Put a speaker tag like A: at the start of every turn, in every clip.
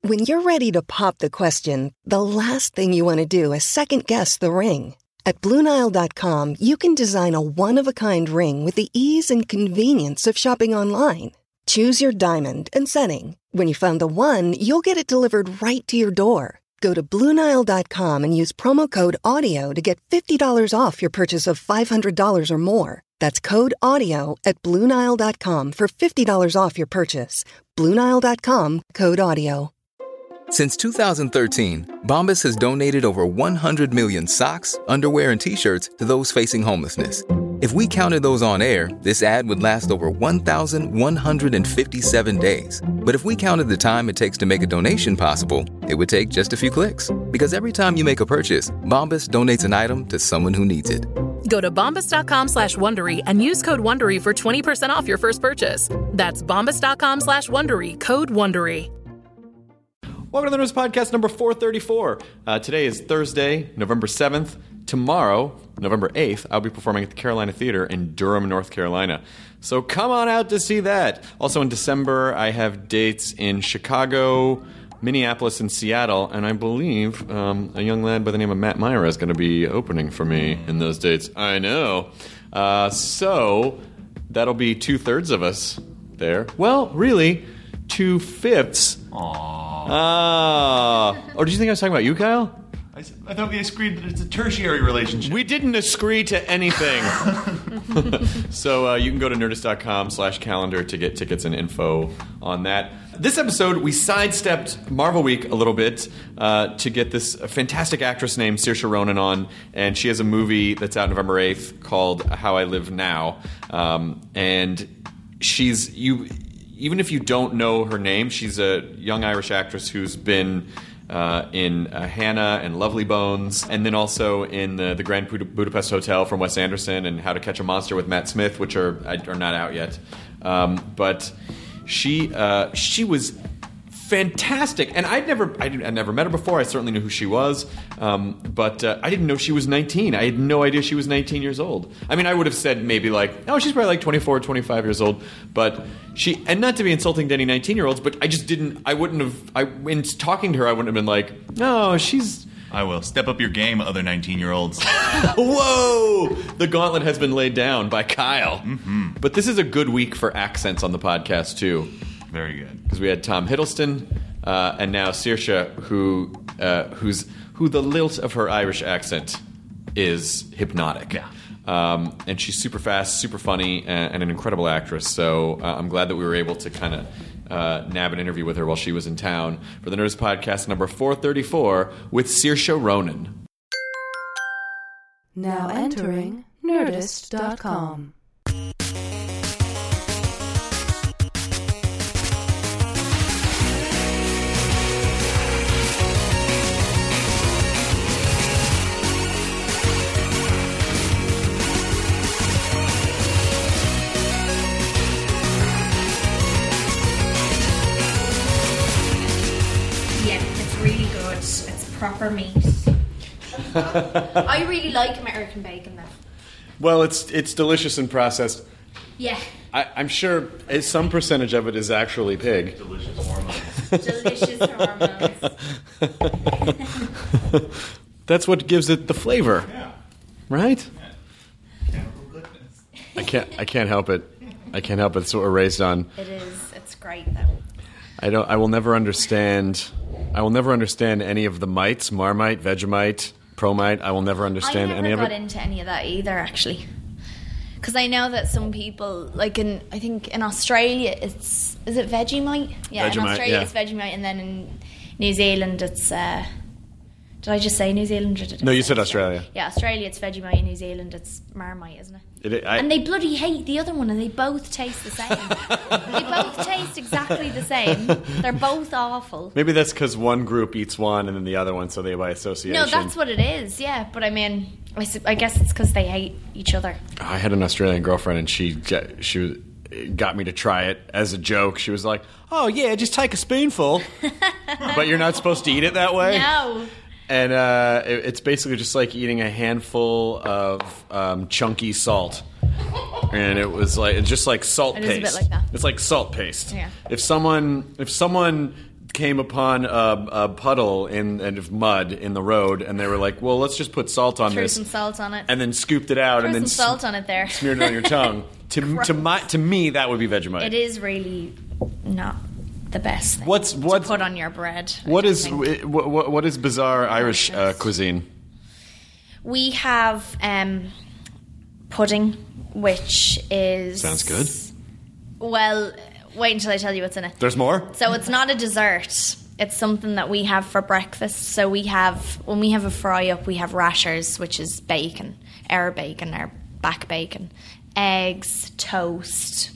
A: When you're ready to pop the question, the last thing you want to do is second-guess the ring. At BlueNile.com, you can design a one-of-a-kind ring with the ease and convenience of shopping online. Choose your diamond and setting. When you find the one, you'll get it delivered right to your door. Go to BlueNile.com and use promo code AUDIO to get $50 off your purchase of $500 or more. That's code AUDIO at BlueNile.com for $50 off your purchase. BlueNile.com, code AUDIO.
B: Since 2013, Bombas has donated over 100 million socks, underwear, and T-shirts to those facing homelessness. If we counted those on air, this ad would last over 1,157 days. But if we counted the time it takes to make a donation possible, it would take just a few clicks. Because every time you make a purchase, Bombas donates an item to someone who needs it.
C: Go to bombas.com/Wondery and use code Wondery for 20% off your first purchase. That's bombas.com/Wondery, code Wondery.
D: Welcome to the Nerdist Podcast number 434. Today is Thursday, November 7th. Tomorrow, November 8th, I'll be performing at the Carolina Theater in Durham, North Carolina. So come on out to see that. Also in December, I have dates in Chicago, Minneapolis, and Seattle, and I believe a young lad by the name of Matt Myra is going to be opening for me in those dates. I know. So that'll be 2/3 of us there. Well, really, 2/5. Or do you think I was talking about you, Kyle?
E: I thought we agreed that it's a tertiary relationship.
D: We didn't agree to anything. So you can go to nerdist.com/calendar to get tickets and info on that. This episode, we sidestepped Marvel Week a little bit to get this fantastic actress named Saoirse Ronan on, and she has a movie that's out November 8th called How I Live Now. And even if you don't know her name, she's a young Irish actress who's been in Hannah and Lovely Bones, and then also in the Grand Budapest Hotel from Wes Anderson and How to Catch a Monster with Matt Smith, which are not out yet. But she was fantastic, and I'd never met her before. I certainly knew who she was, but I didn't know she was 19. I had no idea she was 19 years old. I mean, I would have said maybe like, oh, she's probably like 24, 25 years old, but and not to be insulting to any 19-year-olds, but in talking to her, I wouldn't have been like, no, she's...
E: I will. Step up your game, other 19-year-olds.
D: Whoa! The gauntlet has been laid down by Kyle.
E: Mm-hmm.
D: But this is a good week for accents on the podcast, too.
E: Very good.
D: Because we had Tom Hiddleston, and now Saoirse, who the lilt of her Irish accent is hypnotic.
E: Yeah.
D: And she's super fast, super funny, and an incredible actress. So I'm glad that we were able to kind of nab an interview with her while she was in town for the Nerdist Podcast number 434 with Saoirse Ronan.
F: Now entering Nerdist.com.
G: Proper meat. I really like American bacon, though.
D: Well, it's delicious and processed.
G: Yeah.
D: I'm sure some percentage of it is actually pig.
E: Delicious hormones.
G: Delicious hormones.
D: That's what gives it the flavor.
E: Yeah.
D: Right?
E: Yeah. Goodness.
D: I can't help it. I can't help it. It's what we're raised on.
G: It is. It's great, though.
D: I will never understand any of the mites, Marmite, Vegemite, Promite. I will never understand any of it.
G: I never got into any of that either, actually. Because I know that some people, like I think in Australia, is it Vegemite? Yeah,
D: Vegemite,
G: in Australia
D: yeah.
G: it's Vegemite, and then in New Zealand it's... did I just say New Zealand? Or did I
D: No, you
G: say
D: said Australia.
G: Yeah, Australia it's Vegemite, in New Zealand it's Marmite, isn't it?
D: And
G: they bloody hate the other one, and they both taste the same. They both taste exactly the same. They're both awful.
D: Maybe that's because one group eats one and then the other one, so they by association.
G: No, that's what it is, yeah. But I mean, I guess it's because they hate each other.
D: I had an Australian girlfriend, and she got me to try it as a joke. She was like, oh, yeah, just take a spoonful. But you're not supposed to eat it that way?
G: No.
D: And it's basically just like eating a handful of chunky salt. And it was like, it's just like salt paste.
G: It is a bit like that.
D: It's like salt paste.
G: Yeah.
D: If someone came upon a puddle of mud in the road, and they were like, "Well, let's just put salt on
G: Threw
D: this."
G: some salt on it.
D: And then scooped it out,
G: Threw
D: and then
G: some salt on it there.
D: smeared it on your tongue. To me, that would be Vegemite.
G: It is really not the best thing
D: What's
G: to put on your bread.
D: What is bizarre Irish cuisine?
G: We have pudding, which is...
D: Sounds good.
G: Well, wait until I tell you what's in it.
D: There's more?
G: So it's not a dessert. It's something that we have for breakfast. So when we have a fry-up, we have rashers, which is bacon, our back bacon, eggs, toast,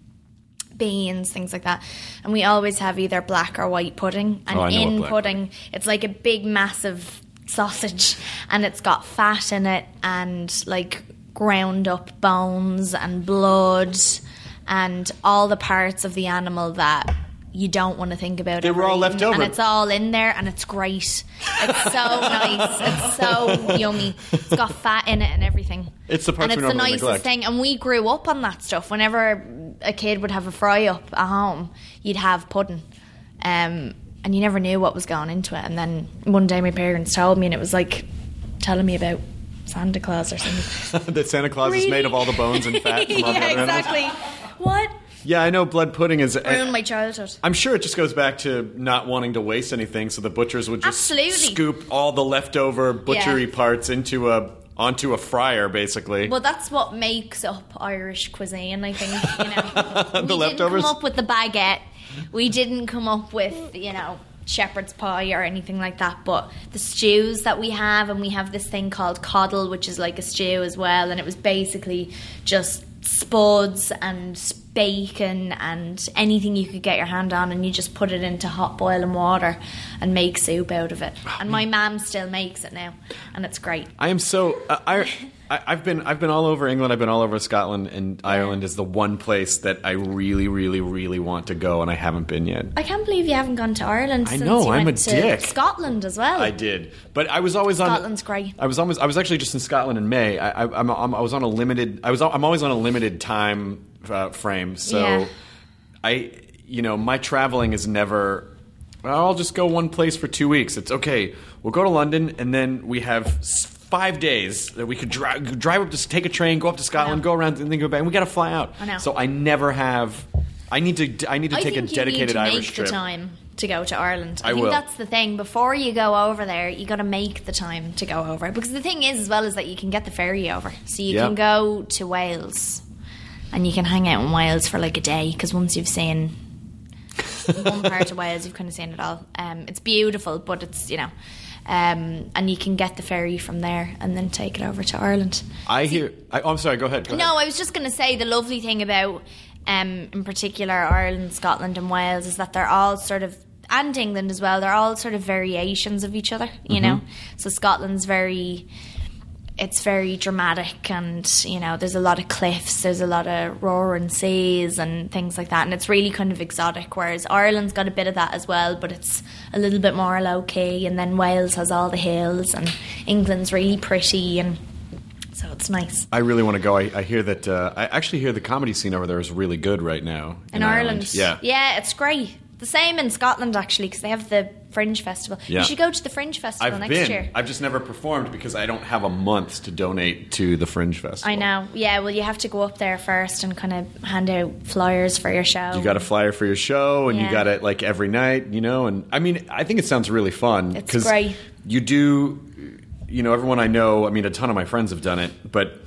G: beans, things like that. And we always have either black or white pudding. And in pudding, it's like a big, massive sausage, and it's got fat in it and like ground up bones and blood and all the parts of the animal that you don't want to think about.
D: They were all left over.
G: And it's all in there, and it's great. It's so nice. It's so yummy. It's got fat in it and everything.
D: It's the parts
G: and
D: we
G: it's the
D: normally
G: nicest
D: neglect.
G: thing. And we grew up on that stuff. Whenever a kid would have a fry-up at home, you'd have pudding. And you never knew what was going into it. And then one day my parents told me, and it was like telling me about Santa Claus or something.
D: That Santa Claus is made of all the bones and fat from all the other animals?
G: exactly. What?
D: Yeah, I know blood pudding is...
G: Ruined my childhood.
D: I'm sure it just goes back to not wanting to waste anything, so the butchers would just
G: Absolutely.
D: scoop all the leftover butchery parts onto a fryer, basically.
G: Well, that's what makes up Irish cuisine, I think. We
D: The leftovers?
G: didn't come up with the baguette. We didn't come up with, shepherd's pie or anything like that. But the stews that we have, and we have this thing called coddle, which is like a stew as well. And it was basically just spuds and bacon and anything you could get your hand on, and you just put it into hot boiling water and make soup out of it. And my mum still makes it now, and it's great.
D: I am so... I've been all over England. I've been all over Scotland, and Ireland is the one place that I really, really, really want to go, and I haven't been yet.
G: I can't believe you haven't gone to Ireland.
D: I
G: since
D: know,
G: you
D: I'm
G: went
D: a
G: to
D: dick.
G: Scotland as well.
D: I did, but I was always on.
G: Scotland's great.
D: I was actually just in Scotland in May. I'm always on a limited time frame. So,
G: Yeah.
D: my traveling is never. Well, I'll just go one place for 2 weeks. It's okay. We'll go to London, and then we have 5 days that we could drive up to take a train, go up to Scotland, go around, and then go back. And we got to fly out.
G: I know.
D: So I never have. I need to take a dedicated Irish trip.
G: I think you need to make the time to go to Ireland.
D: I
G: think
D: will.
G: That's the thing. Before you go over there, you got to make the time to go over. Because the thing is, as well, is that you can get the ferry over, so you can go to Wales, and you can hang out in Wales for like a day. Because once you've seen one part of Wales, you've kind of seen it all. It's beautiful, but it's and you can get the ferry from there and then take it over to Ireland.
D: I'm sorry. Go ahead.
G: No, I was just going to say the lovely thing about, in particular, Ireland, Scotland and Wales is that they're all sort of, and England as well, they're all sort of variations of each other, you know? So Scotland's it's very dramatic, and, there's a lot of cliffs, there's a lot of roaring seas and things like that, and it's really kind of exotic, whereas Ireland's got a bit of that as well, but it's a little bit more low-key, and then Wales has all the hills, and England's really pretty, and so it's nice.
D: I really want to go. I hear that. I actually hear the comedy scene over there is really good right now
G: In Ireland.
D: Yeah,
G: it's great. The same in Scotland, actually, because they have the Fringe Festival.
D: Yeah.
G: You should go to the Fringe Festival next year.
D: I've just never performed because I don't have a month to donate to the Fringe Festival.
G: I know. Yeah, well, you have to go up there first and kind of hand out flyers for your show.
D: You got a flyer for your show, and you got it like every night, and I mean, I think it sounds really fun.
G: It's great.
D: You do, everyone I know, I mean, a ton of my friends have done it, but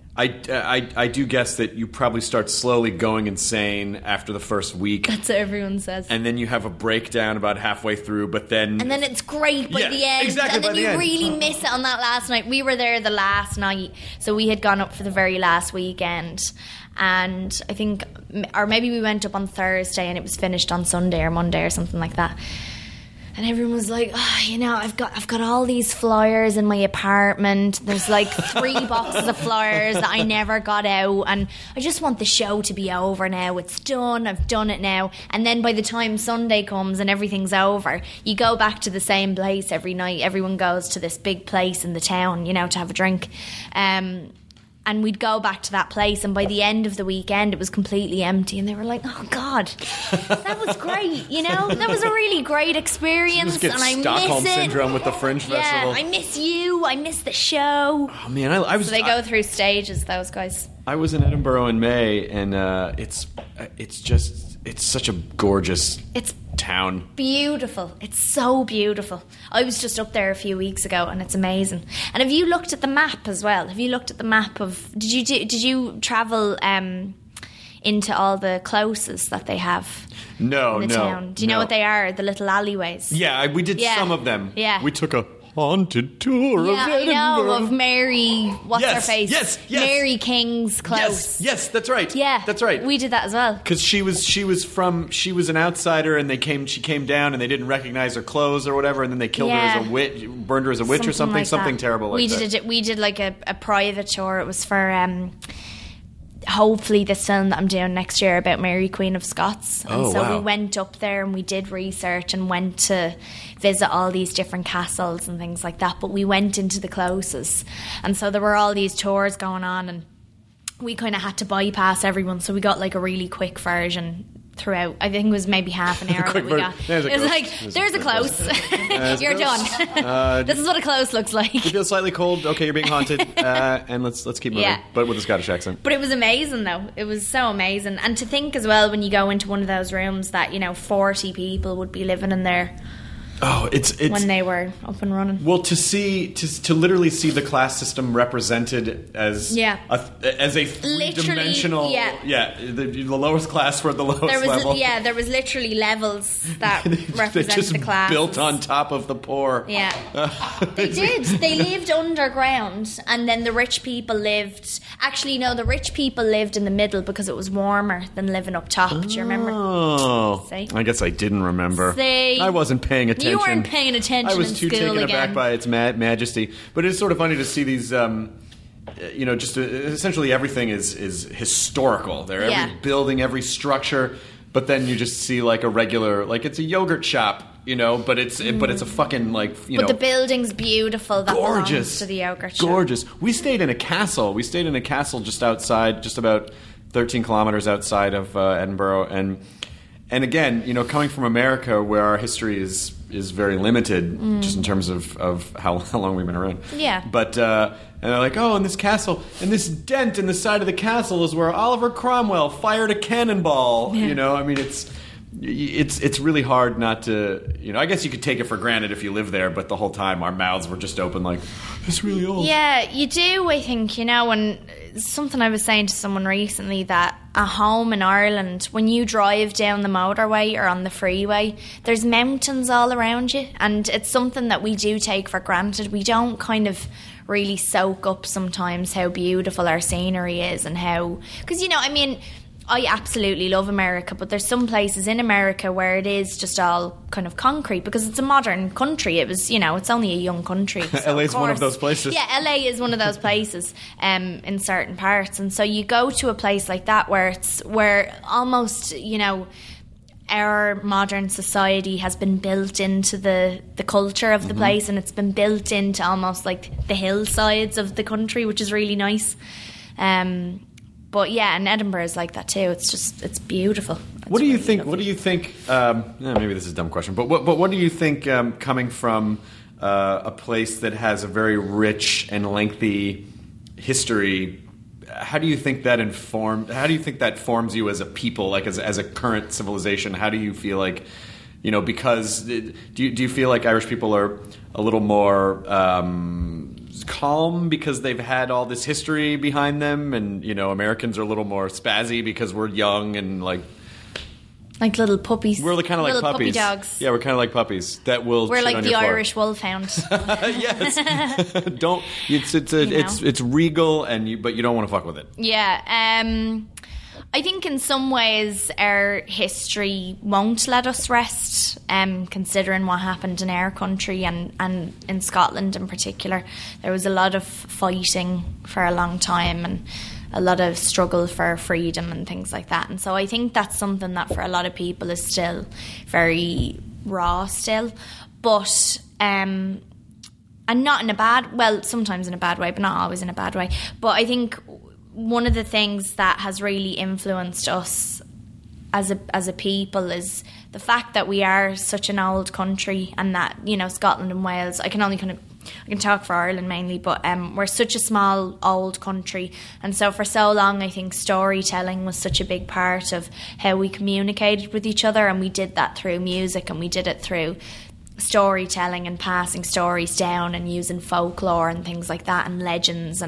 D: I do guess that you probably start slowly going insane after the first week.
G: That's what everyone says.
D: And then you have a breakdown about halfway through, but then...
G: And then it's great by the end.
D: Exactly,
G: and then
D: by the
G: you
D: end.
G: really miss it on that last night. We were there the last night, so we had gone up for the very last weekend. And I think, or maybe we went up on Thursday and it was finished on Sunday or Monday or something like that. And everyone was like, I've got all these flyers in my apartment. There's like 3 boxes of flyers that I never got out. And I just want the show to be over now. It's done. I've done it now. And then by the time Sunday comes and everything's over, you go back to the same place every night. Everyone goes to this big place in the town, to have a drink. And And we'd go back to that place, and by the end of the weekend, it was completely empty. And they were like, "Oh God, that was great! You know, that was a really great experience."
D: Just get
G: and I
D: Stockholm
G: miss it.
D: syndrome with the Fringe Festival.
G: Yeah, I miss you. I miss the show.
D: Oh man, I was.
G: So they go through stages. Those guys.
D: I was in Edinburgh in May, and it's such a gorgeous town.
G: Beautiful. It's so beautiful. I was just up there a few weeks ago, and it's amazing. And have you looked at the map as well? Have you looked at the map of? Did you travel into all the closes that they have?
D: No,
G: in the town? Do you know what they are? The little alleyways.
D: Yeah, we did some of them.
G: Yeah,
D: we took a haunted tour of Edinburgh.
G: I know, of Mary, what's her face?
D: Yes.
G: Mary King's close.
D: Yes, that's right.
G: Yeah,
D: that's right.
G: We did that as well.
D: Because she was an outsider, and she came down, and they didn't recognize her clothes or whatever, and then they killed her as a witch, burned her as a witch or something,
G: like
D: something terrible like that.
G: We did like a private tour. It was for hopefully this film that I'm doing next year about Mary Queen of Scots. And we went up there and we did research and went to visit all these different castles and things like that, but we went into the closes, and so there were all these tours going on, and we kind of had to bypass everyone, so we got like a really quick version throughout. I think it was maybe half an hour that we got. It was like, there's a close. You're done. This is what a close looks like.
D: You feel slightly cold. Okay, you're being haunted. And let's keep moving.
G: Yeah.
D: But with a Scottish accent.
G: But it was amazing, though. It was so amazing. And to think as well, when you go into one of those rooms, that 40 people would be living in there.
D: Oh, it's
G: when they were up and running.
D: Well, to literally see the class system represented as a three-dimensional, the lowest class for the lowest level.
G: Yeah, there was literally levels that represent the class.
D: Built on top of the poor.
G: Yeah, they did. They lived underground, and then the rich people lived. Actually, no, the rich people lived in the middle because it was warmer than living up top. Do you remember?
D: Oh,
G: See?
D: I guess I didn't remember.
G: See?
D: I wasn't paying attention.
G: You weren't paying attention.
D: I was too taken aback by its majesty. But it's sort of funny to see these. Essentially everything is historical. Every building, every structure. But then you just see like a regular, like it's a yogurt shop, but it's a fucking But
G: the building's beautiful. That
D: gorgeous
G: belongs to the yogurt shop.
D: Gorgeous. We stayed in a castle. Just outside, just about 13 kilometers outside of Edinburgh, and again, coming from America, where our history is very limited, just in terms of how long we've been around.
G: Yeah.
D: But and they're like, and this castle, and this dent in the side of the castle is where Oliver Cromwell fired a cannonball.
G: Yeah.
D: I mean, it's really hard not to. I guess you could take it for granted if you live there, but the whole time our mouths were just open, like, it's really old.
G: Yeah, you do. I think and something I was saying to someone recently, that at home in Ireland, when you drive down the motorway or on the freeway, there's mountains all around you, and it's something that we do take for granted. We don't kind of really soak up sometimes how beautiful our scenery is, and how, because I absolutely love America, but there's some places in America where it is just all kind of concrete because it's a modern country. It was, it's only a young country. So
D: LA's one of those places.
G: Yeah, LA is one of those places in certain parts. And so you go to a place like that where almost, our modern society has been built into the culture of the place, and it's been built into almost like the hillsides of the country, which is really nice. But yeah, and Edinburgh is like that too. It's beautiful.
D: What do you think? Lovely. What do you think? Maybe this is a dumb question, but what do you think? Coming from a place that has a very rich and lengthy history, how do you think that forms you as a people, like as a current civilization? How do you feel like? Because do you feel like Irish people are a little more calm because they've had all this history behind them, and Americans are a little more spazzy because we're young and like
G: little puppies?
D: We're kind of like
G: little
D: puppies.
G: Puppy dogs.
D: Yeah, we're kind of like puppies that will.
G: We're
D: shit
G: like
D: on
G: the
D: your floor.
G: Irish wolfhound.
D: Yes. Don't. It's regal, but you don't want to fuck with it.
G: Yeah. I think in some ways our history won't let us rest, considering what happened in our country and in Scotland in particular. There was a lot of fighting for a long time and a lot of struggle for freedom and things like that. And so I think that's something that for a lot of people is still very raw still. But and not in a bad, well, sometimes in a bad way, but not always in a bad way. But I think one of the things that has really influenced us as a people is the fact that we are such an old country, and that, you know, Scotland and Wales, I can talk for Ireland mainly, but we're such a small old country, and so for so long I think storytelling was such a big part of how we communicated with each other, and we did that through music, and we did it through storytelling and passing stories down and using folklore and things like that, and legends,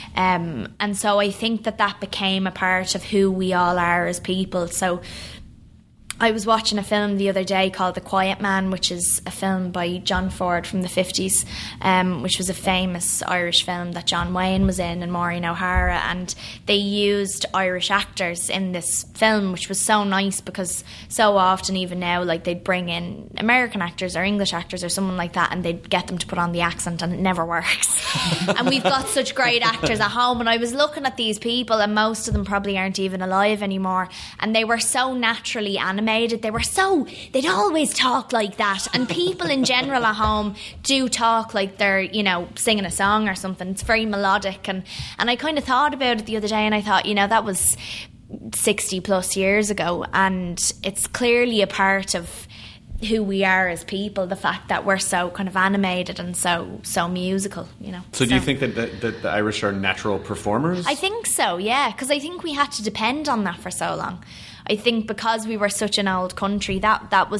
G: and so I think that became a part of who we all are as people. So I was watching a film the other day called The Quiet Man, which is a film by John Ford from the 50s, which was a famous Irish film that John Wayne was in and Maureen O'Hara, and they used Irish actors in this film, which was so nice, because so often even now, like, they'd bring in American actors or English actors or someone like that, and they'd get them to put on the accent, and it never works. And we've got such great actors at home, and I was looking at these people, and most of them probably aren't even alive anymore, and they were so naturally animated. They'd always talk like that, and people in general at home do talk like they're, you know, singing a song or something. It's very melodic, and I kind of thought about it the other day, and I thought, you know, that was 60 plus years ago, and it's clearly a part of who we are as people, the fact that we're so kind of animated and so musical, you know.
D: So do you think that the Irish are natural performers?
G: I think so, yeah, because I think we had to depend on that for so long. I think because we were such an old country, that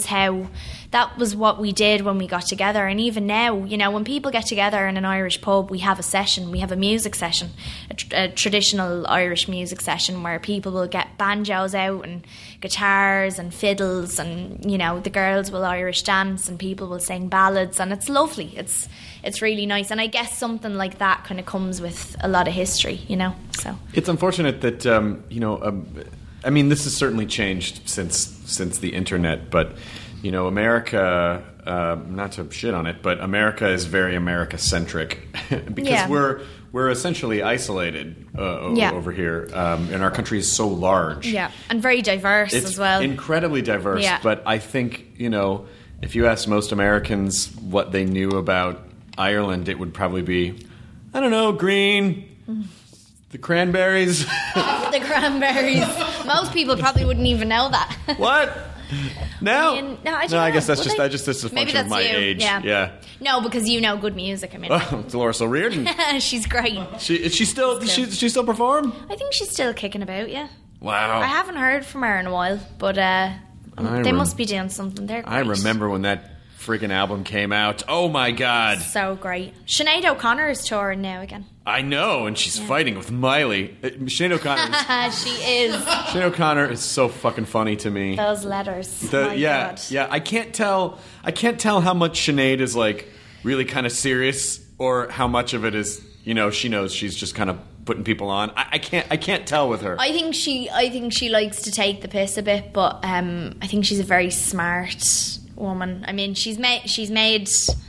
G: was what we did when we got together. And even now, you know, when people get together in an Irish pub, we have a session, we have a music session, a traditional Irish music session, where people will get banjos out and guitars and fiddles, and, you know, the girls will Irish dance and people will sing ballads, and it's lovely. It's really nice, and I guess something like that kind of comes with a lot of history, you know. So
D: it's unfortunate that you know. I mean, this has certainly changed since the internet, but, you know, America, not to shit on it, but America is very America-centric because we're essentially isolated over here, and our country is so large.
G: Yeah, and very diverse as well.
D: It's incredibly diverse, but I think, you know, if you ask most Americans what they knew about Ireland, it would probably be, I don't know, green... The cranberries.
G: The cranberries. Most people probably wouldn't even know that.
D: What? No?
G: I mean, no, I
D: guess that's just a function of my age. Yeah.
G: No, because you know good music. I mean,
D: Dolores O'Riordan.
G: She's great.
D: She still perform?
G: I think she's still kicking about. Yeah.
D: Wow.
G: I haven't heard from her in a while, but they must be doing something. They're great.
D: I remember when that freaking album came out. Oh my God.
G: So great. Sinead O'Connor is touring now again.
D: I know, and she's fighting with Miley. Sinead O'Connor.
G: She is.
D: Sinead O'Connor is so fucking funny to me.
G: Those letters.
D: God. Yeah. I can't tell how much Sinead is like really kind of serious, or how much of it is, you know, she knows she's just kind of putting people on. I can't tell with her.
G: I think she likes to take the piss a bit, but I think she's a very smart woman. I mean, she's made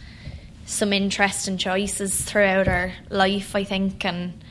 G: some interesting choices throughout her life, I think, and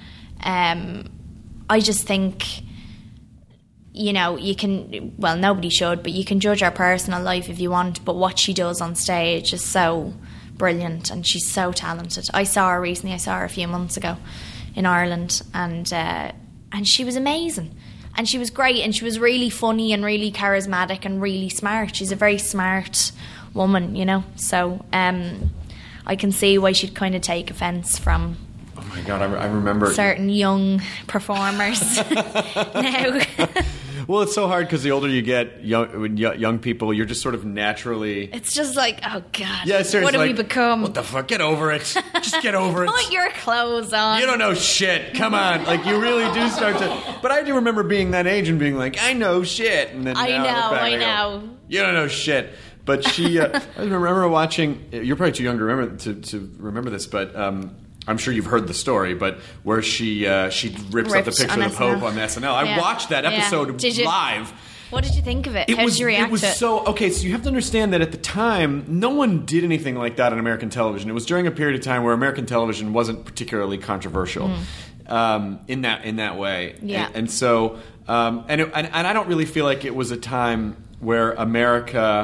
G: I just think, you know, you can, well, nobody should, but you can judge her personal life if you want, but what she does on stage is so brilliant, and she's so talented. I saw her recently. I saw her a few months ago in Ireland, and she was amazing, and she was great, and she was really funny and really charismatic and really smart. She's a very smart woman, you know, so I can see why she'd kind of take offence from,
D: oh my God, I remember
G: certain young performers now.
D: Well, it's so hard because the older you get, young people, you're just sort of naturally...
G: It's just like, oh God,
D: yeah, seriously,
G: what have we become?
D: What the fuck? Get over it. Just get over it.
G: Put your clothes on.
D: You don't know shit. Come on. Like, you really do start to... But I do remember being that age and being like, I know shit. And then
G: I know.
D: You don't know shit. But she... I remember watching... You're probably too young to remember this, but... I'm sure you've heard the story, but where she rips up the picture of the Pope on SNL. I watched that episode live.
G: What did you think of it? How did you react to it?
D: So you have to understand that at the time, no one did anything like that on American television. It was during a period of time where American television wasn't particularly controversial in that way.
G: Yeah.
D: And so, and I don't really feel like it was a time where America...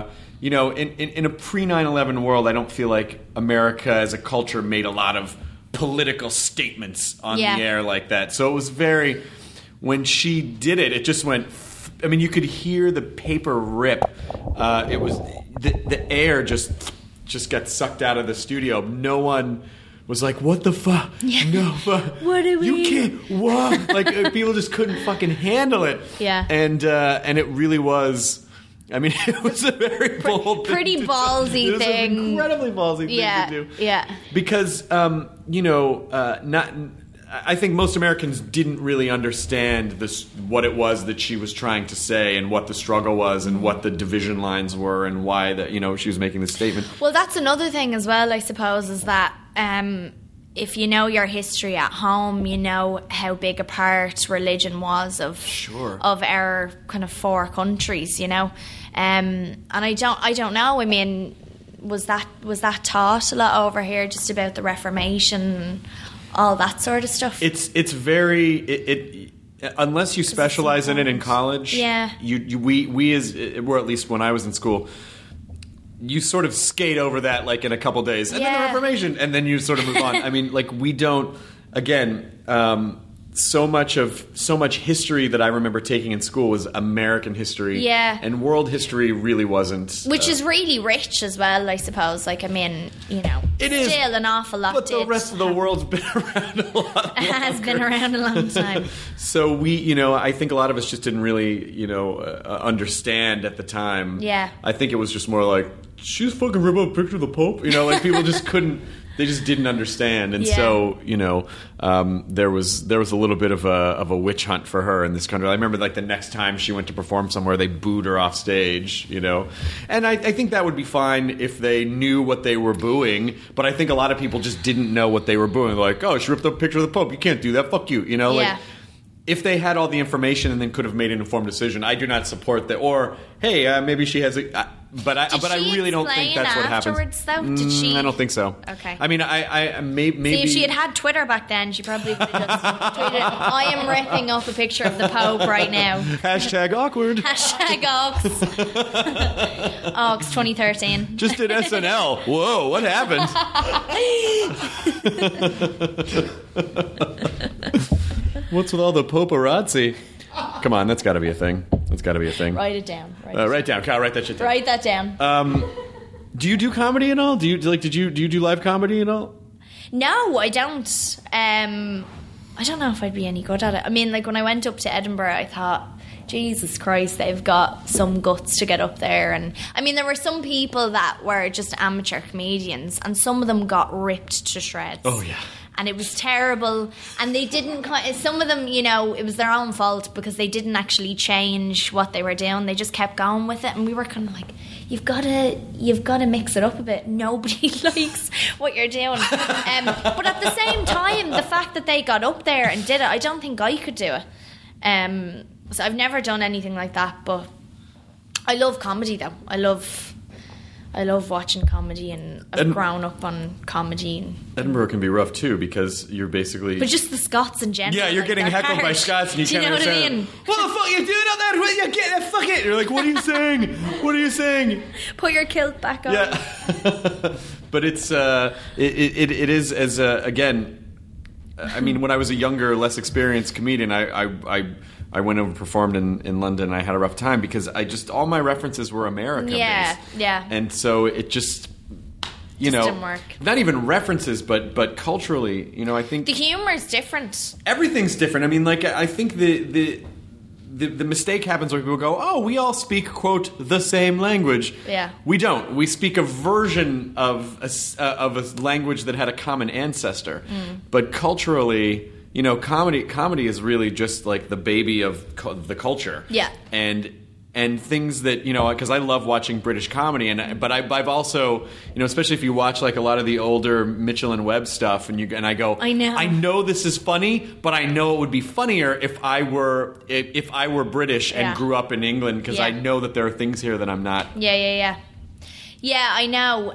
D: you know, in a pre-9/11 world, I don't feel like America as a culture made a lot of political statements on the air like that. So it was very, when she did it, it just went, I mean, you could hear the paper rip. It was, the air just got sucked out of the studio. No one was like, what the fuck? No, fuck.
G: What do we...
D: You can't, what? Like, people just couldn't fucking handle it.
G: Yeah.
D: And it really was, I mean, it was a very bold
G: pretty
D: thing.
G: ballsy
D: It was
G: thing.
D: an incredibly ballsy thing to do.
G: Yeah.
D: Because, you know, I think most Americans didn't really understand what it was that she was trying to say, and what the struggle was, and what the division lines were, and why that, you know, she was making this statement.
G: Well, that's another thing as well, I suppose, is that if you know your history at home, you know how big a part religion was of our kind of 4 countries, you know. And I don't know. I mean, was that taught a lot over here, just about the Reformation, all that sort of stuff?
D: It's very unless you specialize in it in college.
G: Yeah.
D: We as, or at least when I was in school, you sort of skate over that like in a couple days, and then the Reformation, and then you sort of move on. I mean, like, we don't. Again, so much history that I remember taking in school was American history.
G: Yeah. And
D: world history really wasn't.
G: Which is really rich as well, I suppose. Like, I mean, you know,
D: it is
G: still an awful lot.
D: But the rest of the world's been around a lot.
G: It has been around a long time.
D: So we, you know, I think a lot of us just didn't really, you know, understand at the time.
G: Yeah.
D: I think it was just more like, she's fucking ripping up a picture of the Pope. You know, like, people just couldn't. They just didn't understand, and so, you know, there was a little bit of a witch hunt for her in this country. I remember, like, the next time she went to perform somewhere, they booed her off stage, you know, and I think that would be fine if they knew what they were booing. But I think a lot of people just didn't know what they were booing. Like, oh, she ripped up a picture of the Pope. You can't do that. Fuck you. You know, like, if they had all the information and then could have made an informed decision, I do not support that. Or, hey, maybe she has a. But I really don't think that's what happens.
G: Though? Did she?
D: I don't think so.
G: Okay.
D: I mean, I maybe.
G: See, if she had Twitter back then, she probably would have just tweeted, "I am ripping up a picture of the Pope right now."
D: Hashtag awkward.
G: Hashtag Ox 2013.
D: Just did SNL. Whoa, what happened? What's with all the paparazzi? Come on, that's got to be a thing. That's got to be a thing.
G: Write it down.
D: Write down, Kyle. Write that shit down.
G: Write that down.
D: Do you do comedy at all? Do you do live comedy at all?
G: No, I don't. I don't know if I'd be any good at it. I mean, like, when I went up to Edinburgh, I thought, Jesus Christ, they've got some guts to get up there. And I mean, there were some people that were just amateur comedians, and some of them got ripped to shreds.
D: Oh yeah.
G: And it was terrible, and they didn't. Some of them, you know, it was their own fault because they didn't actually change what they were doing. They just kept going with it, and we were kind of like, "You've got to mix it up a bit. Nobody likes what you're doing." But at the same time, the fact that they got up there and did it, I don't think I could do it. So I've never done anything like that, but I love comedy though. I love watching comedy, and I've grown up on comedy. And
D: Edinburgh can be rough too, because you're basically...
G: But just the Scots in general.
D: Yeah, you're
G: like,
D: getting heckled by Scots, and you can't understand.
G: What I mean?
D: What the fuck are you doing out there? What you getting? Fuck it! You're like, what are you saying? What are you saying?
G: Put your kilt back on.
D: Yeah. But it's it is as again. I mean, when I was a younger, less experienced comedian, I went over and performed in London. And I had a rough time because all my references were America based.
G: Yeah.
D: And so it just, you know,
G: didn't work.
D: Not even references, but culturally, you know, I think
G: the humor is different.
D: Everything's different. I mean, like, I think the mistake happens when people go, oh, we all speak, quote, the same language.
G: Yeah.
D: We don't. We speak a version of a language that had a common ancestor. But culturally, you know, comedy is really just like the baby of the culture.
G: Yeah.
D: And things that, you know, because I love watching British comedy, but I've also, you know, especially if you watch like a lot of the older Mitchell and Webb stuff, and I go, I know this is funny, but I know it would be funnier if I were British and grew up in England, because I know that there are things here that I'm not. Yeah,
G: I know.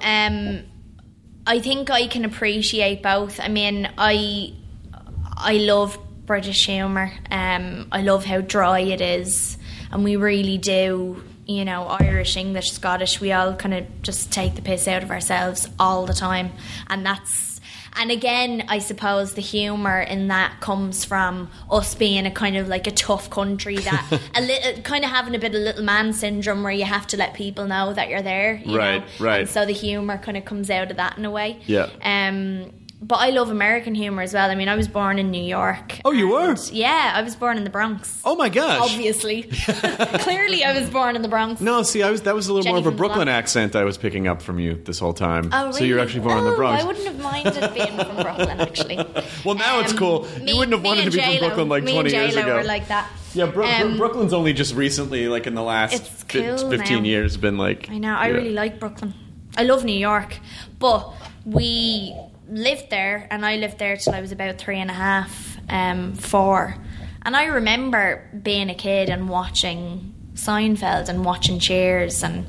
G: I think I can appreciate both. I mean, I love British humour. I love how dry it is. And we really do, you know, Irish, English, Scottish, we all kind of just take the piss out of ourselves all the time. And again, I suppose the humour in that comes from us being a kind of like a tough country, that kind of having a bit of little man syndrome where you have to let people know that you're there, you know?
D: Right.
G: And so the humour kind of comes out of that in a way.
D: Yeah.
G: But I love American humour as well. I mean, I was born in New York.
D: Oh, you were?
G: Yeah, I was born in the Bronx.
D: Oh my gosh.
G: Obviously. Clearly I was born in the Bronx.
D: No, see, that was a little
G: Jenny
D: more of a
G: from the
D: Brooklyn
G: block.
D: accent I was picking up from you this whole time.
G: Oh, really?
D: So you're actually born in the Bronx.
G: I wouldn't have minded being from Brooklyn, actually.
D: Well, now it's cool. You wouldn't have wanted to be from Brooklyn like 20 years ago.
G: Me and J-Lo were like that.
D: Yeah, Brooklyn's only just recently, like in the last
G: It's cool
D: 15
G: now.
D: years, been like...
G: I know, I really like Brooklyn. I love New York. But we lived there, and I lived there till I was about 3.5, 4. And I remember being a kid and watching Seinfeld and watching Cheers, and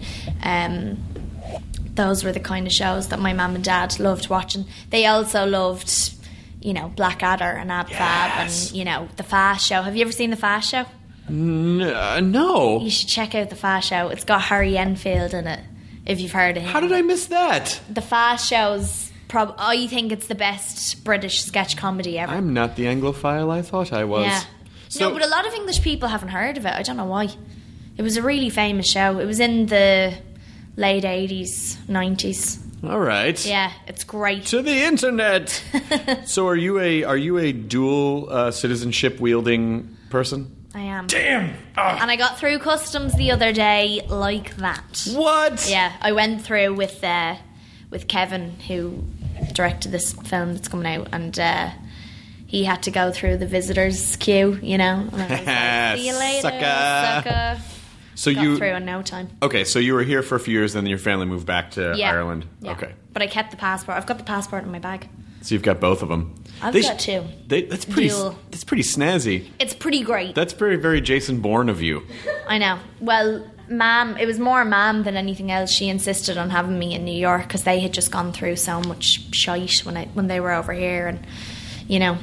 G: those were the kind of shows that my mum and dad loved watching. They also loved, you know, Blackadder and Ab Fab and, you know, The Fast Show. Have you ever seen The Fast Show?
D: No.
G: You should check out The Fast Show. It's got Harry Enfield in it, if you've heard of him.
D: How did I miss that?
G: The Fast Show's I think it's the best British sketch comedy ever.
D: I'm not the Anglophile I thought I was.
G: Yeah.
D: So,
G: No, but a lot of English people haven't heard of it. I don't know why. It was a really famous show. It was in the late 80s, 90s.
D: all right.
G: Yeah, it's great.
D: To the internet. So are you a dual citizenship wielding person?
G: I am.
D: Damn.
G: And I got through customs the other day like that.
D: What?
G: Yeah, I went through with Kevin, who directed this film that's coming out, and he had to go through the visitors queue, you know. And I was like, see you later, sucker.
D: So
G: Got
D: you
G: through in no time.
D: Okay, so you were here for a few years, then your family moved back to
G: Yeah.
D: Ireland.
G: Yeah.
D: Okay.
G: But I kept the passport. I've got the passport in my bag.
D: So you've got both of them.
G: I've got two.
D: That's pretty.
G: Dual.
D: That's pretty snazzy.
G: It's pretty great.
D: That's very, very Jason Bourne of you.
G: I know. Well, it was more Mum than anything else. She insisted on having me in New York because they had just gone through so much shite when they were over here, and you know,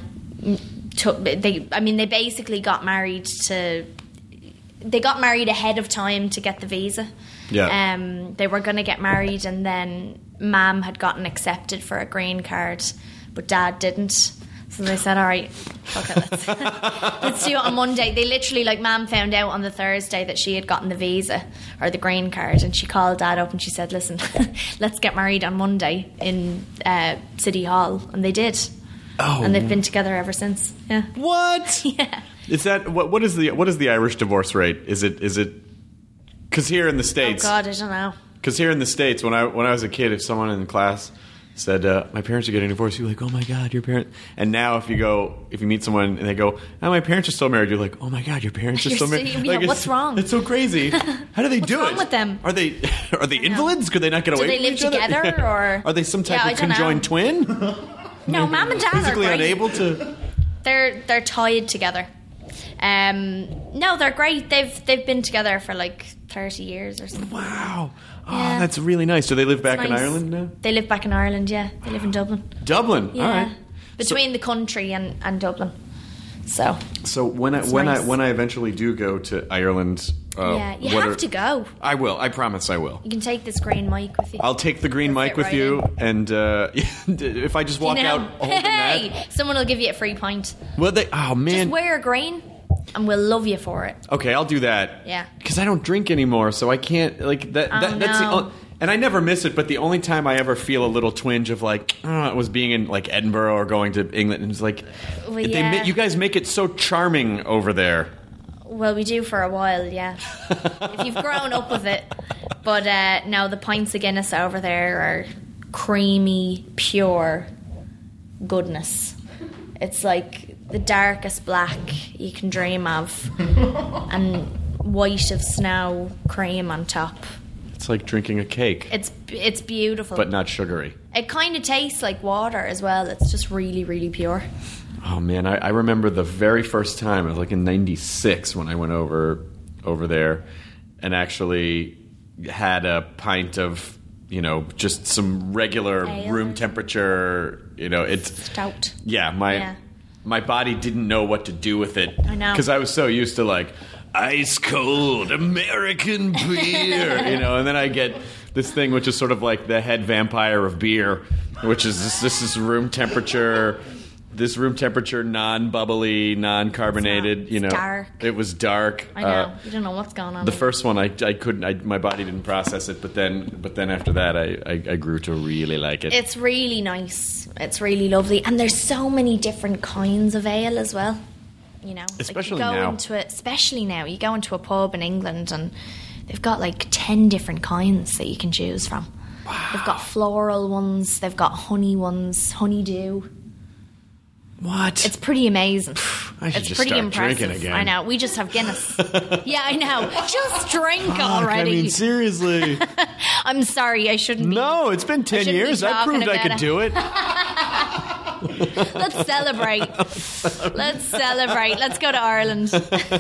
G: they basically got married to. They got married ahead of time to get the visa.
D: Yeah.
G: They were going to get married, and then Mum had gotten accepted for a green card, but Dad didn't. So they said, all right, fuck it, let's do it on Monday. They literally, like, Mum found out on the Thursday that she had gotten the visa or the green card, and she called Dad up and she said, listen, let's get married on Monday in City Hall. And they did.
D: Oh.
G: And they've been together ever since. Yeah.
D: What?
G: Yeah.
D: Is that what is the Irish divorce rate? Is it because here in the States?
G: Oh God, I don't know.
D: Because here in the States, when I was a kid, if someone in class said my parents are getting divorced, you're like, oh my God, your parents. And now if you meet someone and they go, oh, my parents are still married, you're like, oh my God, your parents are still married.
G: Yeah, what's wrong?
D: It's so crazy. How do they do it?
G: What's wrong with them?
D: Are they invalids? Could they not get away?
G: Do they
D: from
G: live
D: each other?
G: together, or
D: are they some type
G: Yeah,
D: of
G: I don't know.
D: conjoined twin?
G: No, Mum and Dad are
D: Physically
G: great.
D: unable to.
G: They're tied together. No, they're great. They've been together for like 30 years or something.
D: Wow. Oh,
G: Yeah.
D: that's really nice. Do they live back in
G: Nice.
D: Ireland now?
G: They live back in Ireland, yeah. They live in Dublin.
D: Dublin.
G: Yeah.
D: All right.
G: Between the country and Dublin. So
D: when
G: It's nice.
D: I eventually do go to Ireland,
G: yeah, you have to go.
D: I will. I promise I will.
G: You can take this green mic with you.
D: I'll take the green
G: You'll
D: mic
G: fit
D: with
G: right
D: you,
G: in.
D: and if I just walk
G: You know,
D: out holding
G: hey,
D: that,
G: someone will give you a free pint.
D: well, oh man,
G: Just wear green, and we'll love you for it.
D: okay, I'll do that.
G: Yeah.
D: because I don't drink anymore, so I can't like that.
G: Oh,
D: That's the
G: no.
D: only, and I never miss it. But the only time I ever feel a little twinge of like, it was being in like Edinburgh or going to England, and it's like,
G: Well, yeah.
D: you guys make it so charming over there.
G: Well, we do for a while, yeah. If you've grown up with it. But no, the pints of Guinness over there are creamy, pure goodness. It's like the darkest black you can dream of, and white of snow cream on top.
D: It's like drinking a cake,
G: It's beautiful.
D: but not sugary.
G: It kind of tastes like water as well. It's just really, really pure.
D: Oh man, I remember the very first time. It was like in '96 when I went over there, and actually had a pint of, just some regular
G: Ale.
D: room temperature. It's
G: Stout.
D: yeah. My body didn't know what to do with it.
G: I know.
D: because I was so used to like, ice cold American beer, and then I get this thing which is sort of like the head vampire of beer, which is this is room temperature. This room temperature, non-bubbly, non-carbonated.
G: It's dark.
D: It was dark.
G: I know. You don't know what's going on.
D: The first one, I couldn't. My body didn't process it. But then after that, I grew to really like it.
G: It's really nice. It's really lovely, and there's so many different kinds of ale as well.
D: Especially
G: like you go
D: now.
G: especially now, you go into a pub in England and they've got like 10 different kinds that you can choose from. Wow. They've got floral ones. They've got honey ones, honeydew.
D: What?
G: It's pretty amazing.
D: I should
G: it's
D: just
G: pretty
D: start
G: impressive.
D: drinking again.
G: I know. We just have Guinness. Yeah, I know. Just drink already.
D: I mean, seriously.
G: I'm sorry. I shouldn't.
D: No, it's been 10 years. I proved I could do it.
G: Let's celebrate. Let's go to Ireland.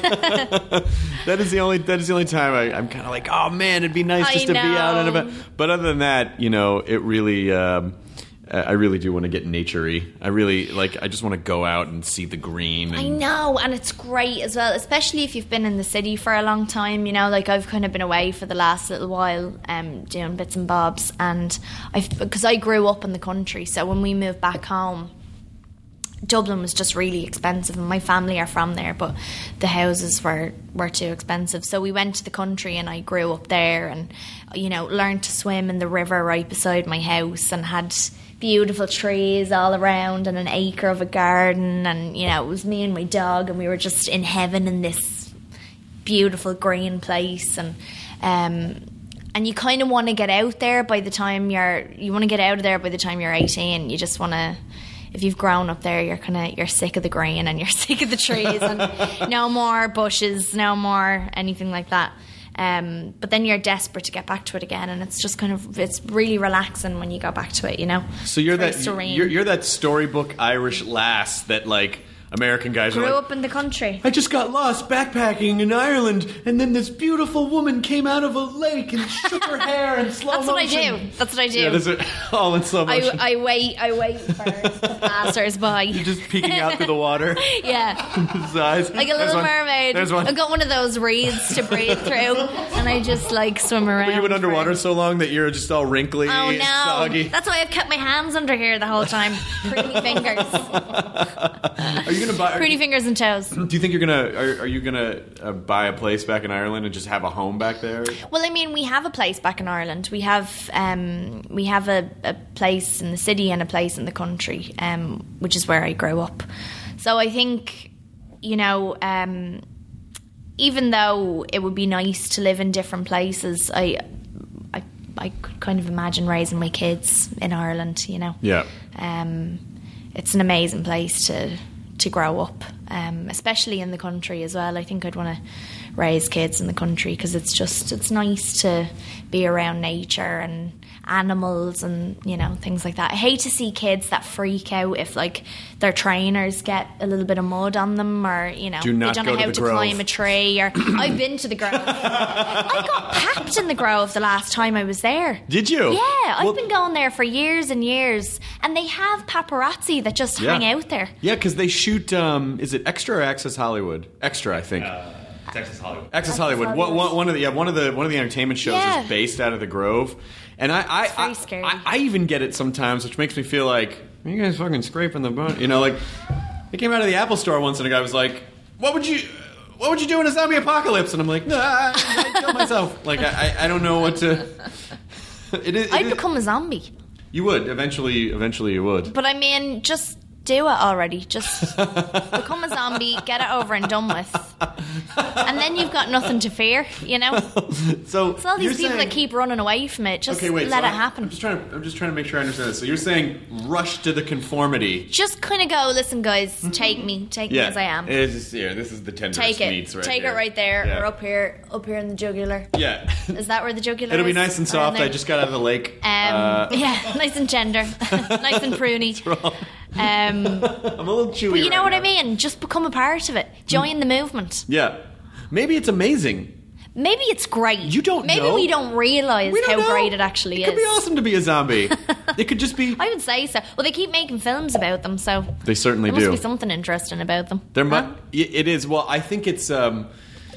D: That is the only time I'm kind of like, oh man, it'd be nice just to be out and about. But other than that, it really. I really do want to get nature-y. I just want to go out and see the green.
G: I know, and it's great as well, especially if you've been in the city for a long time, like I've kind of been away for the last little while, doing bits and bobs, and because I grew up in the country, so when we moved back home, Dublin was just really expensive, and my family are from there, but the houses were too expensive, so we went to the country, and I grew up there, and learned to swim in the river right beside my house, and had beautiful trees all around and an acre of a garden, and it was me and my dog, and we were just in heaven in this beautiful green place, and you kind of want to get out there by the time you're 18. You just want to, if you've grown up there, you're sick of the green and you're sick of the trees and no more bushes, no more anything like that. But then you're desperate to get back to it again, and it's just it's really relaxing when you go back to it,
D: So you're
G: Very
D: that
G: serene.
D: you're that storybook Irish lass that like American guys
G: Grew
D: are like,
G: up in the country.
D: I just got lost backpacking in Ireland, and then this beautiful woman came out of a lake and shook her hair in slow
G: That's what I
D: motion.
G: do. That's what I do.
D: Yeah, that's all in slow motion.
G: I wait for the passers-by.
D: You're just peeking out through the water.
G: Yeah.
D: His eyes.
G: Like a little mermaid.
D: There's one.
G: I've got one of those reeds to breathe through, and I just swim around.
D: But you went underwater
G: for-
D: so long that you're just all wrinkly,
G: Oh no!
D: soggy.
G: That's why I've kept my hands under here the whole time. Pretty fingers.
D: Are you gonna buy?
G: Pretty fingers and toes.
D: Do you think you're gonna? Are you gonna buy a place back in Ireland and just have a home back there?
G: Well, I mean, we have a place back in Ireland. We have a place in the city and a place in the country, which is where I grew up. So I think, even though it would be nice to live in different places, I could kind of imagine raising my kids in Ireland.
D: Yeah.
G: It's an amazing place to grow up, especially in the country as well. I think I'd want to raise kids in the country because it's nice to be around nature and animals and things like that. I hate to see kids that freak out if their trainers get a little bit of mud on them, or
D: Do not
G: they don't
D: go
G: know
D: to
G: how
D: the
G: to
D: Grove.
G: climb a tree. Or I've been to the Grove. I got packed in the Grove the last time I was there.
D: Did you?
G: Yeah, I've
D: Well-
G: been going there for years and years, and they have paparazzi that just hang out there.
D: Yeah, because they shoot. Is it Extra or Access Hollywood? Extra, I think.
E: Texas Hollywood.
D: Access Hollywood. One of the entertainment shows
G: Yeah.
D: is based out of the Grove, and
G: It's very scary.
D: I even get it sometimes, which makes me feel like, are you guys fucking scraping the butt? I came out of the Apple store once, and a guy was like, "What would you do in a zombie apocalypse?" And I'm like, "Nah, I'd kill myself." I don't know what to.
G: I'd become a zombie.
D: You would eventually. You would.
G: But I mean, just do it already. Just become a zombie, get it over and done with. And then you've got nothing to fear,
D: So
G: It's all these
D: you're
G: people
D: saying-
G: that keep running away from it. Just
D: Okay, wait.
G: let
D: so
G: it happen.
D: I'm just trying to make sure I understand this. So you're saying rush to the conformity.
G: Just kind of go, listen, guys, take me as I am.
D: It's just, this is the tenderest
G: Take it.
D: meats right
G: Take
D: here.
G: it right there,
D: Yeah.
G: or up here in the jugular.
D: Yeah.
G: Is that where the jugular
D: It'll be
G: is?
D: nice and
G: Or in
D: soft.
G: there?
D: I just got out of the lake.
G: Yeah, nice and tender. Nice and pruny.
D: I'm a little chewy.
G: But you know
D: right
G: what I
D: now.
G: mean? Just become a part of it. Join the movement.
D: Yeah. Maybe it's amazing.
G: Maybe it's great.
D: You don't
G: Maybe
D: know.
G: we don't realise
D: We don't
G: how
D: know.
G: great it actually
D: It
G: is.
D: could be awesome to be a zombie. It could just be.
G: I would say so. Well, they keep making films about them, so
D: They certainly
G: there must
D: do.
G: be something interesting about them.
D: There
G: Huh?
D: it is. Well, I think it's.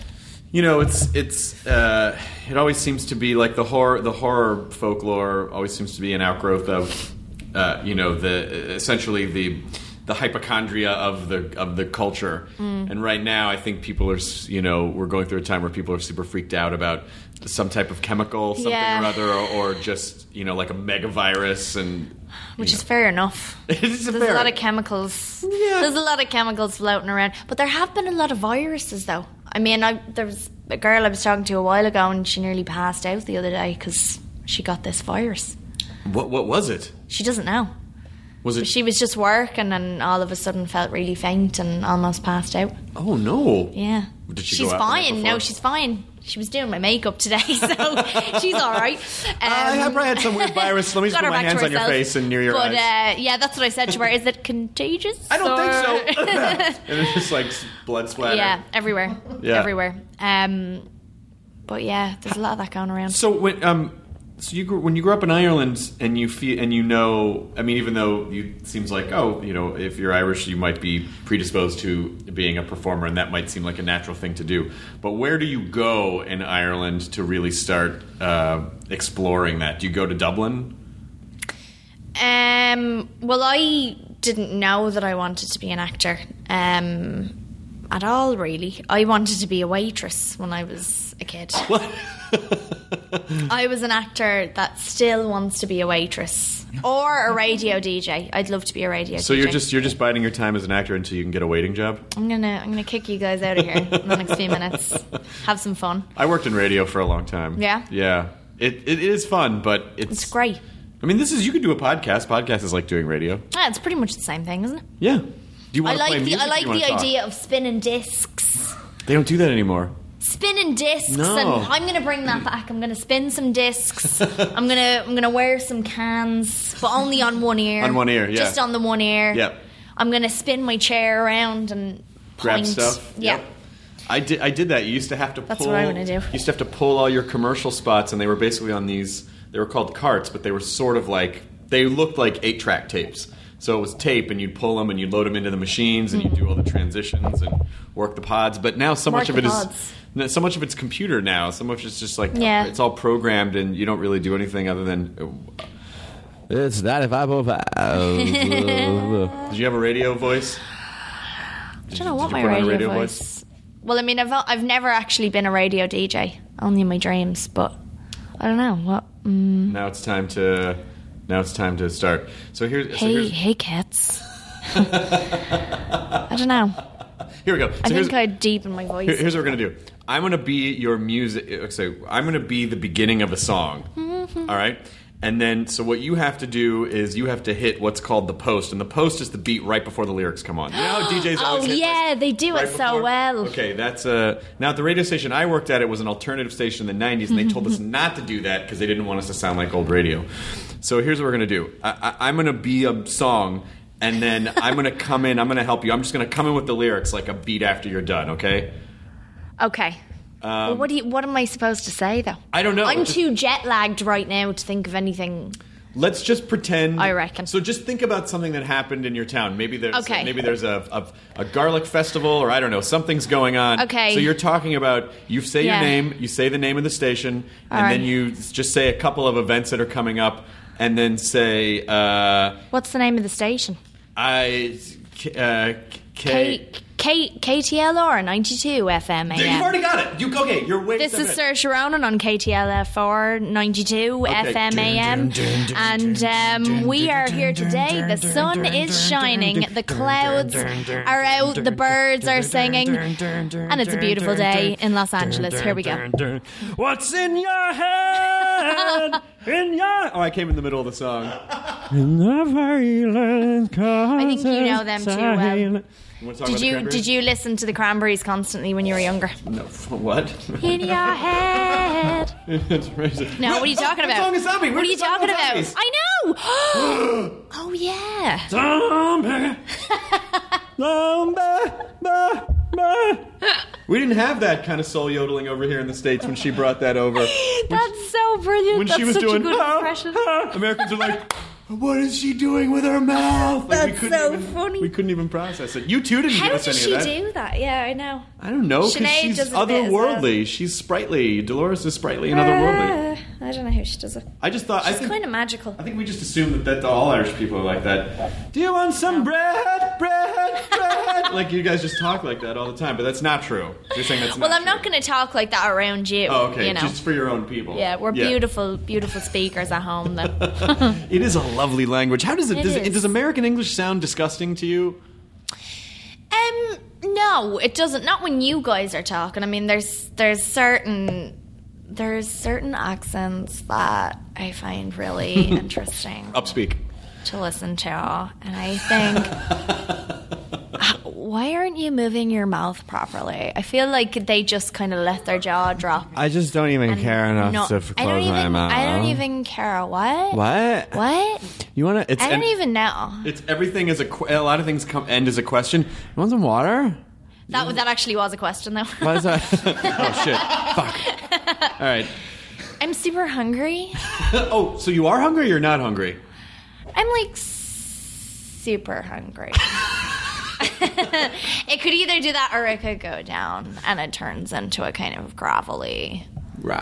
D: You know, it always seems to be like the horror folklore always seems to be an outgrowth of, essentially the hypochondria of the culture. And right now, I think people are, we're going through a time where people are super freaked out about some type of chemical, something or other, or just, like a megavirus and.
G: Which is fair enough. There's a lot of chemicals. Yeah. There's a lot of chemicals floating around. But there have been a lot of viruses, though. I mean, there was a girl I was talking to a while ago, and she nearly passed out the other day because she got this virus.
D: What was it?
G: She doesn't know.
D: Was it?
G: She was just working, and all of a sudden felt really faint and almost passed out.
D: Oh no!
G: Yeah.
D: Did she
G: she's
D: go out
G: fine. No, she's fine. She was doing my makeup today, so she's all right.
D: I probably had some weird virus. Let me just put my hands on your face and near your eyes.
G: But yeah, that's what I said to her. Is it contagious?
D: I don't think so. And it's just like blood splatter.
G: Yeah, everywhere.
D: Yeah.
G: Everywhere. But yeah, there's a lot of that going around.
D: So when you grew up in Ireland and you feel and I mean, even though it seems like if you're Irish you might be predisposed to being a performer and that might seem like a natural thing to do, but where do you go in Ireland to really start exploring that? Do you go to Dublin?
G: Well, I didn't know that I wanted to be an actor at all, really. I wanted to be a waitress when I was a kid.
D: What?
G: I was an actor that still wants to be a waitress or a radio DJ. I'd love to be a radio DJ.
D: So you're just biding your time as an actor until you can get a waiting job? I'm
G: gonna kick you guys out of here in the next few minutes. Have some fun.
D: I worked in radio for a long time.
G: Yeah?
D: Yeah. It is fun, but it's
G: great.
D: I mean, you could do a podcast. Podcast is like doing radio.
G: Yeah, it's pretty much the same thing, isn't it?
D: Yeah. Do you want to play music?
G: I like the idea of spinning discs.
D: They don't do that anymore.
G: Spinning discs,
D: no.
G: And I'm going to bring that back. I'm going to spin some discs. I'm going to wear some cans, but only on one ear.
D: On one ear, yeah.
G: Just on the one ear.
D: Yep.
G: I'm going to spin my chair around and
D: grab
G: point.
D: stuff.
G: Yeah.
D: Yep. I did that. You used to have to pull.
G: That's what I'm going to do.
D: You used to have to pull all your commercial spots, and they were basically on these. They were called carts, but they were sort of like they looked like 8-track tapes. So it was tape, and you'd pull them, and you'd load them into the machines, and you'd do all the transitions and work the pods. But now so much of it's computer now. So much it's just like it's all programmed, and you don't really do anything other than. It's 95.5. Did you have a radio voice?
G: I don't know what my radio voice. Well, I mean, I've never actually been a radio DJ, only in my dreams. But I don't know what.
D: Now it's time to start. So here's
G: hey cats. I don't know.
D: Here we go.
G: I think I'd deepen my voice.
D: Here's what we're gonna do. I'm gonna be your music. So I'm gonna be the beginning of a song. All right. And then, so what you have to do is you have to hit what's called the post, and the post is the beat right before the lyrics come on. You know how DJs always hit
G: they do it so well.
D: Okay, that's now at the radio station I worked at, it was an alternative station in the 90s, and they told us not to do that because they didn't want us to sound like old radio. So here's what we're gonna do. I'm gonna be a song, and then I'm gonna come in. I'm gonna help you. I'm just gonna come in with the lyrics like a beat after you're done. Okay.
G: Okay. Well, what am I supposed to say, though?
D: I don't know.
G: I'm too jet lagged right now to think of anything.
D: Let's just pretend.
G: I reckon.
D: So just think about something that happened in your town. Maybe there's a garlic festival, or I don't know, something's going on.
G: Okay.
D: So you're talking about, you say your name, you say the name of the station, then you just say a couple of events that are coming up, and then say...
G: what's the name of the station? KTLR 92 FM AM.
D: You've already got it. You're way.
G: This is Saoirse Ronan on KTLFR 92 FM AM, and we are here today. The sun is shining, the clouds are out, the birds are singing, and it's a beautiful day in Los Angeles. Here we go.
D: What's in your head? I came in the middle of the song. In the violent
G: I think you know them too well. Did you listen to the Cranberries constantly when you were younger?
D: No. What?
G: In your head. No, what are you talking about?
D: What song is
G: what are you talking about? I know. Oh yeah.
D: Zombie. We didn't have that kind of soul yodeling over here in the States when she brought that over.
G: That's so brilliant.
D: When
G: That's
D: she was
G: such
D: doing
G: a good impression.
D: Americans are like, what is she doing with her mouth?
G: That's so funny.
D: We couldn't even process it. You too didn't
G: How
D: give us
G: does
D: any of
G: she
D: that.
G: do that? Yeah, I know.
D: I don't know, because
G: Sinead
D: she's
G: does it a bit as
D: otherworldly.
G: well.
D: She's sprightly. Dolores is sprightly and otherworldly.
G: I don't know how she does it.
D: I just thought...
G: She's
D: I think,
G: kind of magical.
D: I think we just assume that all Irish people are like that. Do you want some bread? Bread? Like, you guys just talk like that all the time, but that's not true. You're saying that's not
G: Well, I'm
D: true.
G: not going to talk like that around you.
D: Oh, okay.
G: You know.
D: Just for your own people.
G: Yeah, we're beautiful, beautiful speakers at home, though.
D: It is a lovely language. How does it...
G: It
D: Does,
G: is.
D: does American English sound disgusting to you?
G: No, it doesn't. Not when you guys are talking. I mean, there's certain accents that I find really interesting
D: Upspeak.
G: to listen to, and I think, why aren't you moving your mouth properly? I feel like they just kind of let their jaw drop.
D: I just don't even care enough to close my mouth.
G: I don't even care. What?
D: What?
G: What?
D: You want to...
G: I don't even know.
D: It's everything is a lot of things end as a question. You want some water?
G: That actually was a question, though.
D: What is that? Oh shit! Fuck! All right.
G: I'm super hungry.
D: Oh, so you are hungry? Or you're not hungry?
G: I'm like super hungry. It could either do that or it could go down and it turns into a kind of gravelly voice.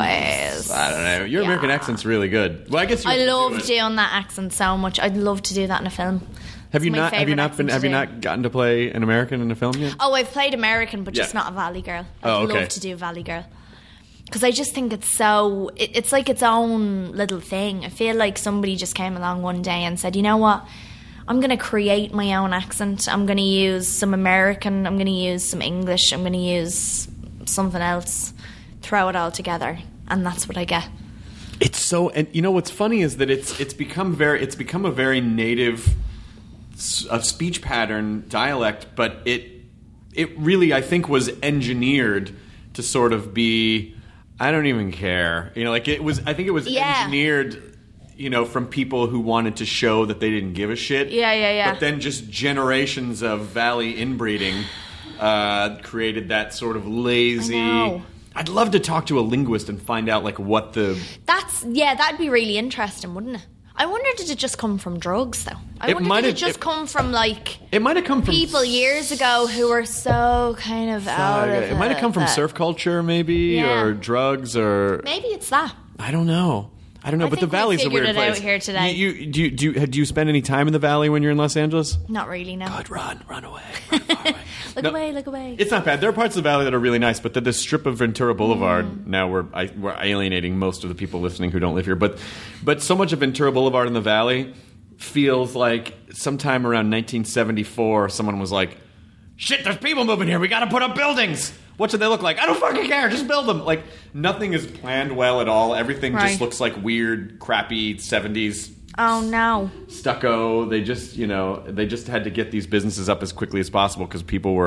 D: I don't know. Your American accent's really good. Well, I guess you
G: I
D: have to
G: love
D: do it.
G: doing that accent so much. I'd love to do that in a film.
D: Have you
G: my
D: not? Have you
G: favourite
D: not been?
G: accent
D: Have
G: to
D: you
G: do.
D: not gotten to play an American in a film yet?
G: Oh, I've played American, but just
D: Yeah.
G: not a Valley Girl. I'd
D: Oh, okay.
G: love to do Valley Girl. Because I just think it's so... It's like its own little thing. I feel like somebody just came along one day and said, you know what? I'm going to create my own accent. I'm going to use some American. I'm going to use some English. I'm going to use something else. Throw it all together. And that's what I get.
D: It's so... And you know what's funny is that it's become a very native speech pattern dialect, but it really, I think, was engineered to sort of be... I don't even care. You know, like it was... I think it was engineered... You know, from people who wanted to show that they didn't give a shit.
G: Yeah.
D: But then just generations of Valley inbreeding created that sort of lazy...
G: I know.
D: I'd love to talk to a linguist and find out, like, what the...
G: That'd be really interesting, wouldn't it? I wonder, did it just come from drugs, though? Did it just come from, like...
D: It might have come from...
G: people years ago who were so kind of out of it.
D: It might have come from surf culture, maybe,
G: Yeah.
D: or drugs, or...
G: Maybe it's that.
D: I don't know. But the
G: think we
D: Valley's a weird
G: figured it
D: place.
G: out here today.
D: Do you spend any time in the Valley when you're in Los Angeles?
G: Not really, no.
D: God, run away. Run far away.
G: Look away.
D: It's not bad. There are parts of the Valley that are really nice, but this strip of Ventura Boulevard, now we're alienating most of the people listening who don't live here, but so much of Ventura Boulevard in the Valley feels like sometime around 1974, someone was like, shit, there's people moving here. We got to put up buildings. What should they look like? I don't fucking care. Just build them. Like, nothing is planned well at all. Everything just
G: Right.
D: looks like weird, crappy 70s
G: Oh, no.
D: stucco. They just had to get these businesses up as quickly as possible because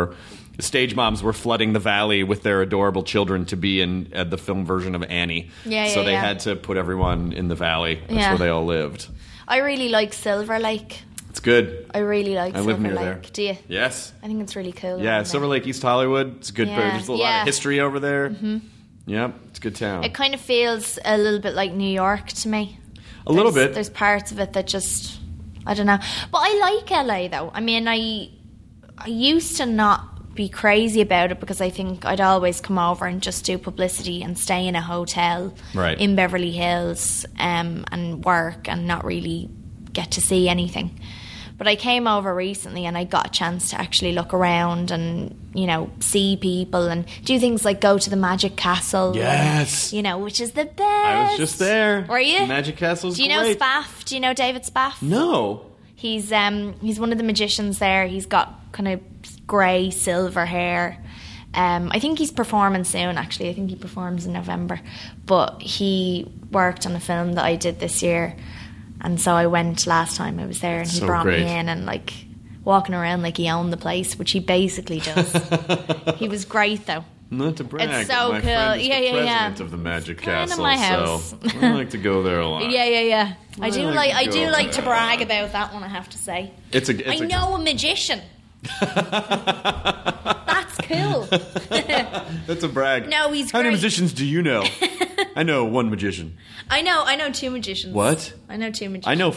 D: stage moms were flooding the Valley with their adorable children to be in the film version of Annie. So they had to put everyone in the Valley. That's where they all lived.
G: I really like Silver Lake.
D: It's good.
G: I really like
D: I
G: Silver
D: live near
G: Lake.
D: there.
G: Do you?
D: Yes.
G: I think it's really cool.
D: Yeah,
G: around
D: Silver
G: there.
D: Lake, East Hollywood. It's good.
G: Yeah.
D: There's a lot of history over there. Mm-hmm. Yep, it's a good town.
G: It kind of feels a little bit like New York to me.
D: A little bit.
G: There's parts of it that just... I don't know. But I like LA, though. I mean, I used to not be crazy about it because I think I'd always come over and just do publicity and stay in a hotel in Beverly Hills and work and not really get to see anything. But I came over recently and I got a chance to actually look around and, you know, see people and do things like go to the Magic Castle.
D: Yes.
G: And, you know, which is the best.
D: I was just there.
G: Were you?
D: Magic Castle's
G: Do you know
D: great.
G: Spaff? Do you know David Spaff?
D: No.
G: He's one of the magicians there. He's got kind of grey, silver hair. I think he's performing soon, actually. I think he performs in November. But he worked on a film that I did this year. And so I went last time I was there and he
D: So
G: brought
D: great.
G: me in and like walking around like he owned the place, which he basically does. He was great though.
D: Not to brag,
G: It's
D: but
G: so
D: my
G: cool.
D: friend is
G: Yeah,
D: the
G: yeah, yeah.
D: president of the Magic
G: Friend of
D: Castle,
G: my house.
D: so I like to go there a lot.
G: Yeah. I do like
D: go
G: to brag about that one, I have to say.
D: It's a
G: I know a magician. That's cool.
D: That's a brag.
G: No, he's
D: How many
G: great.
D: magicians do you know? I know one magician.
G: I know 2 magicians.
D: What?
G: I know 2 magicians.
D: I know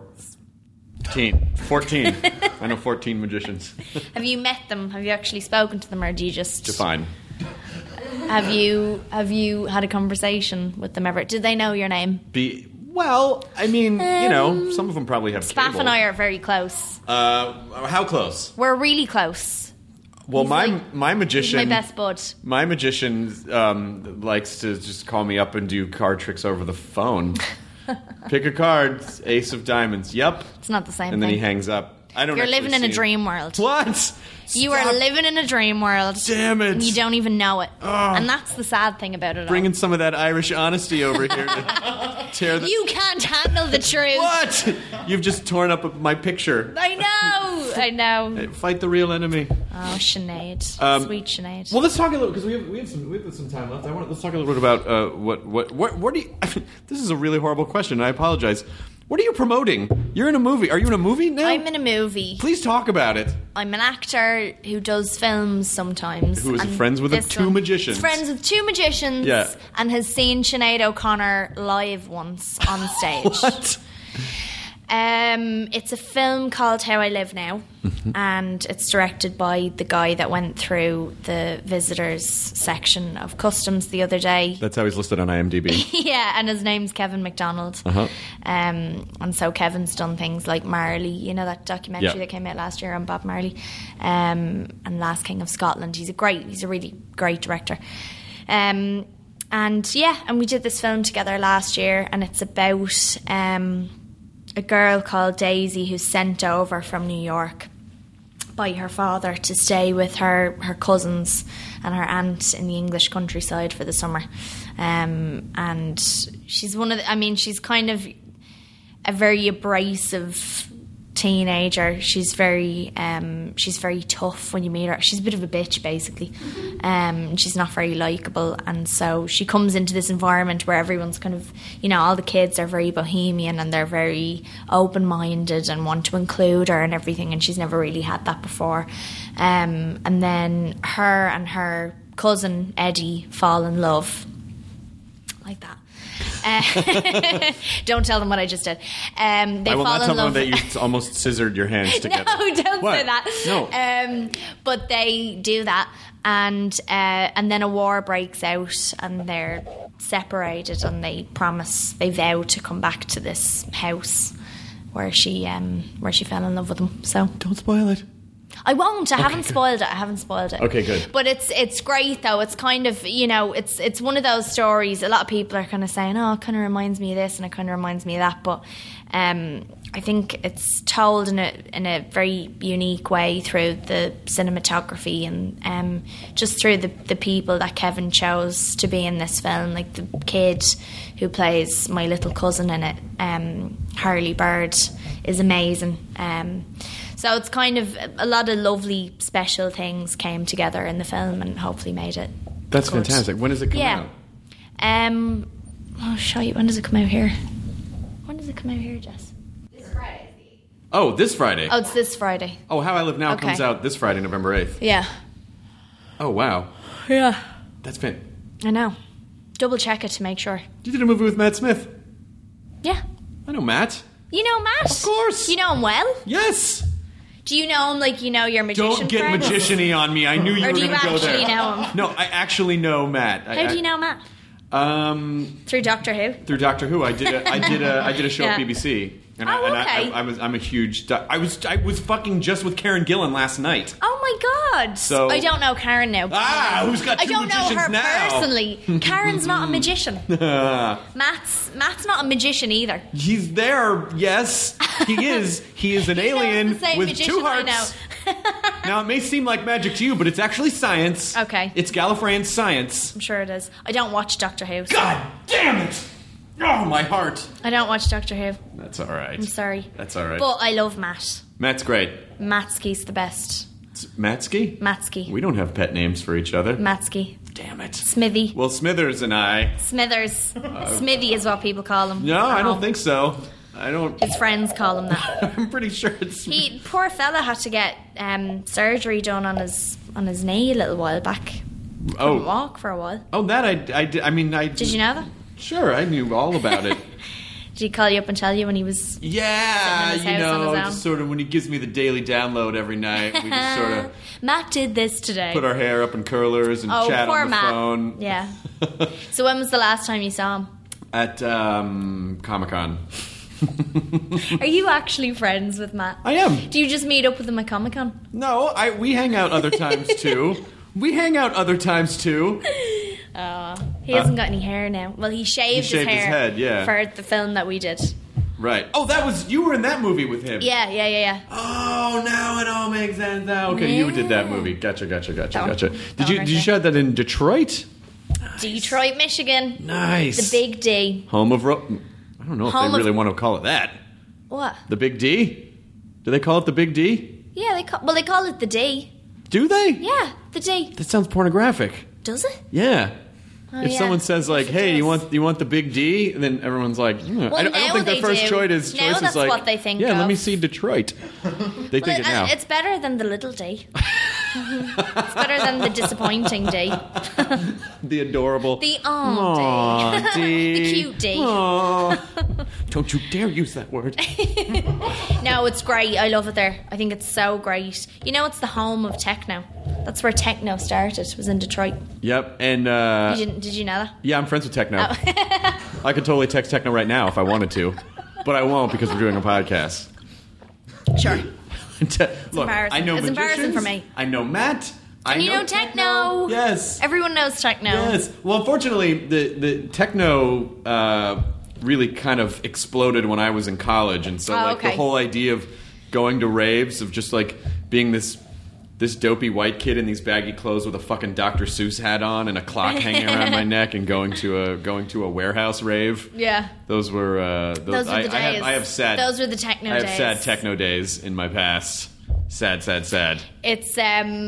D: 14. I know 14 magicians.
G: Have you met them? Have you actually spoken to them, or do you just
D: Define.
G: Have you had a conversation with them ever? Did they know your name?
D: Well, I mean, some of them probably have
G: Spaff
D: cable.
G: and I are very close.
D: How close?
G: We're really close.
D: Well,
G: He's
D: my
G: like-
D: magician,
G: He's my best bud.
D: my magician likes to just call me up and do card tricks over the phone. Pick a card, ace of diamonds. Yep.
G: It's not the same
D: And then
G: thing.
D: he hangs up. I don't.
G: You're
D: actually
G: living in a
D: see-
G: dream world.
D: What?
G: You are
D: Stop
G: living in a dream world.
D: Damn it.
G: And you don't even know it. And that's the sad thing about it
D: Bringing some of that Irish honesty over here to tear
G: all.
D: the.
G: You can't handle the truth.
D: What? You've just torn up my picture.
G: I know.
D: Fight the real enemy.
G: Oh, Sinead. Sweet Sinead.
D: Well, let's talk a little because we have some time left. Let's talk a little bit about what do you? I mean, this is a really horrible question. I apologize. What are you promoting? You're in a movie. Are you in a movie now?
G: I'm in a movie.
D: Please talk about it.
G: I'm an actor who does films sometimes.
D: Who is
G: and
D: friends with
G: this
D: 2
G: one-
D: magicians.
G: Friends with 2 magicians.
D: Yeah.
G: And has seen Sinead O'Connor live once on stage.
D: What?
G: It's a film called How I Live Now, and it's directed by the guy that went through the visitors section of customs the other day.
D: That's how he's listed on IMDb.
G: Yeah, and his name's Kevin MacDonald. And so Kevin's done things like Marley, you know, that documentary
D: Yeah.
G: that came out last year on Bob Marley, and Last King of Scotland. He's a really great director. And we did this film together last year, and it's about a girl called Daisy who's sent over from New York by her father to stay with her cousins and her aunt in the English countryside for the summer. And she's she's kind of a very abrasive teenager. She's very tough when you meet her. She's a bit of a bitch, basically. She's not very likeable, and so she comes into this environment where everyone's kind of, all the kids are very bohemian and they're very open-minded and want to include her and everything, and she's never really had that before. And then her and her cousin Eddie fall in love, like that. Don't tell them what I just did. They
D: I will
G: fall
D: not
G: in
D: tell
G: love.
D: them that you almost scissored your hands together.
G: No, don't
D: What?
G: say that.
D: No.
G: But they do that, and then a war breaks out, and they're separated, and they vow to come back to this house where she fell in love with him. So
D: Don't spoil it.
G: I won't. I haven't spoiled it.
D: Okay, good.
G: But it's great though. It's kind of, it's one of those stories. A lot of people are kind of saying, "Oh, it kind of reminds me of this and it kind of reminds me of that." But I think it's told in a very unique way through the cinematography and just through the people that Kevin chose to be in this film. Like the kid who plays my little cousin in it, Harley Bird, is amazing. So it's kind of a lot of lovely, special things came together in the film and hopefully made it.
D: That's
G: good.
D: fantastic. When does it come out?
G: I'll show you. When does it come out here? When does it come out here, Jess?
D: Oh, this Friday.
G: Oh, it's this Friday.
D: Oh, How I Live Now
G: Okay.
D: comes out this Friday, November 8th.
G: Yeah.
D: Oh, wow.
G: Yeah.
D: That's fantastic.
G: I know. Double check it to make sure.
D: You did a movie with Matt Smith.
G: Yeah.
D: I know Matt.
G: You know Matt?
D: Of course.
G: You know him well?
D: Yes.
G: Do you know him like you know your magician
D: Don't get
G: friends?
D: magician-y on me. I knew you
G: Or
D: were
G: do you
D: going to go there.
G: actually know him?
D: No, I actually know Matt.
G: How do you know Matt? Through Doctor Who?
D: Through Doctor Who. I did a show at
G: Yeah.
D: BBC. And
G: Oh, okay.
D: I'm a huge. I was fucking just with Karen Gillan last night.
G: Oh my god!
D: So-
G: I don't know Karen now.
D: Who's got
G: I
D: two
G: don't know
D: magicians
G: her
D: now?
G: personally. Karen's not a magician. Matt's not a magician either.
D: He's there. Yes, he is. He is an alien
G: the same
D: with
G: magician
D: 2
G: I
D: hearts. Now it may seem like magic to you, but it's actually science.
G: Okay.
D: It's Gallifreyan science.
G: I'm sure it is. I don't watch Doctor Who. So
D: God damn it! Oh, my heart.
G: I don't watch Doctor Who.
D: That's all right.
G: I'm sorry.
D: That's all right.
G: But I love Matt.
D: Matt's great.
G: Matsky's the best.
D: Matsky?
G: Matsky.
D: We don't have pet names for each other.
G: Matsky.
D: Damn it.
G: Smithy.
D: Well, Smithers and I.
G: Smithers. Smithy is what people call him.
D: No, I
G: at
D: don't
G: home.
D: think so. I don't.
G: His friends call him that.
D: I'm pretty sure it's.
G: Poor fella had to get surgery done on on his knee a little while back. Couldn't walk for a while.
D: Oh, that I did. I mean, I
G: Did you know that?
D: Sure, I knew all about it.
G: Did he call you up and tell you when he was
D: Yeah,
G: sitting in his house on his own?
D: just sort of when he gives me the daily download every night, we just sort of
G: Matt did this today.
D: put our hair up in curlers and chat
G: poor
D: on the
G: Matt.
D: phone.
G: Yeah. So when was the last time you saw him?
D: At Comic-Con.
G: Are you actually friends with Matt?
D: I am.
G: Do you just meet up with him at Comic-Con?
D: No, we hang out other times too. He
G: hasn't got any hair now. Well, he shaved his
D: his
G: hair
D: head, yeah.
G: for the film that we did.
D: Right. Oh, you were in that movie with him.
G: Yeah.
D: Oh, now it all makes sense now. Okay, you did that movie. Gotcha. Did you shot that in Detroit?
G: Detroit, Michigan.
D: Nice.
G: The Big D.
D: Home of I don't know if they really want to call it that.
G: What?
D: The Big D? Do they call it the Big D?
G: Yeah, they call it the D.
D: Do they?
G: Yeah, the D.
D: That sounds pornographic.
G: Does it?
D: Yeah.
G: Oh,
D: if
G: yeah.
D: someone says like, "Hey, you want the Big D?" and then everyone's like,
G: Well,
D: I don't think their first choice is
G: that's
D: like,
G: what they think
D: yeah,
G: of.
D: let me see Detroit. They think it now.
G: It's better than the little D. It's better than the disappointing D.
D: The adorable.
G: The
D: Aw,
G: D.
D: D.
G: The cute D.
D: Aw. Don't you dare use that word.
G: No, it's great. I love it there. I think it's so great. You know, it's the home of techno. That's where techno started. Was in Detroit.
D: Yep, and
G: Did you know that?
D: yeah, I'm friends with Techno. I could totally text Techno right now if I wanted to, but I won't because we're doing a podcast.
G: Sure.
D: Look, I know
G: It's embarrassing for me.
D: I know Matt.
G: And you know techno.
D: Yes.
G: Everyone knows techno.
D: Yes. Well, unfortunately, the techno really kind of exploded when I was in college, and so the whole idea of going to raves, of just like being this dopey white kid in these baggy clothes with a fucking Dr. Seuss hat on and a clock hanging around my neck and going to a warehouse rave.
G: Yeah.
D: Those were
G: those were the days.
D: I have sad.
G: Those were the techno days.
D: I have sad techno days in my past. Sad.
G: It's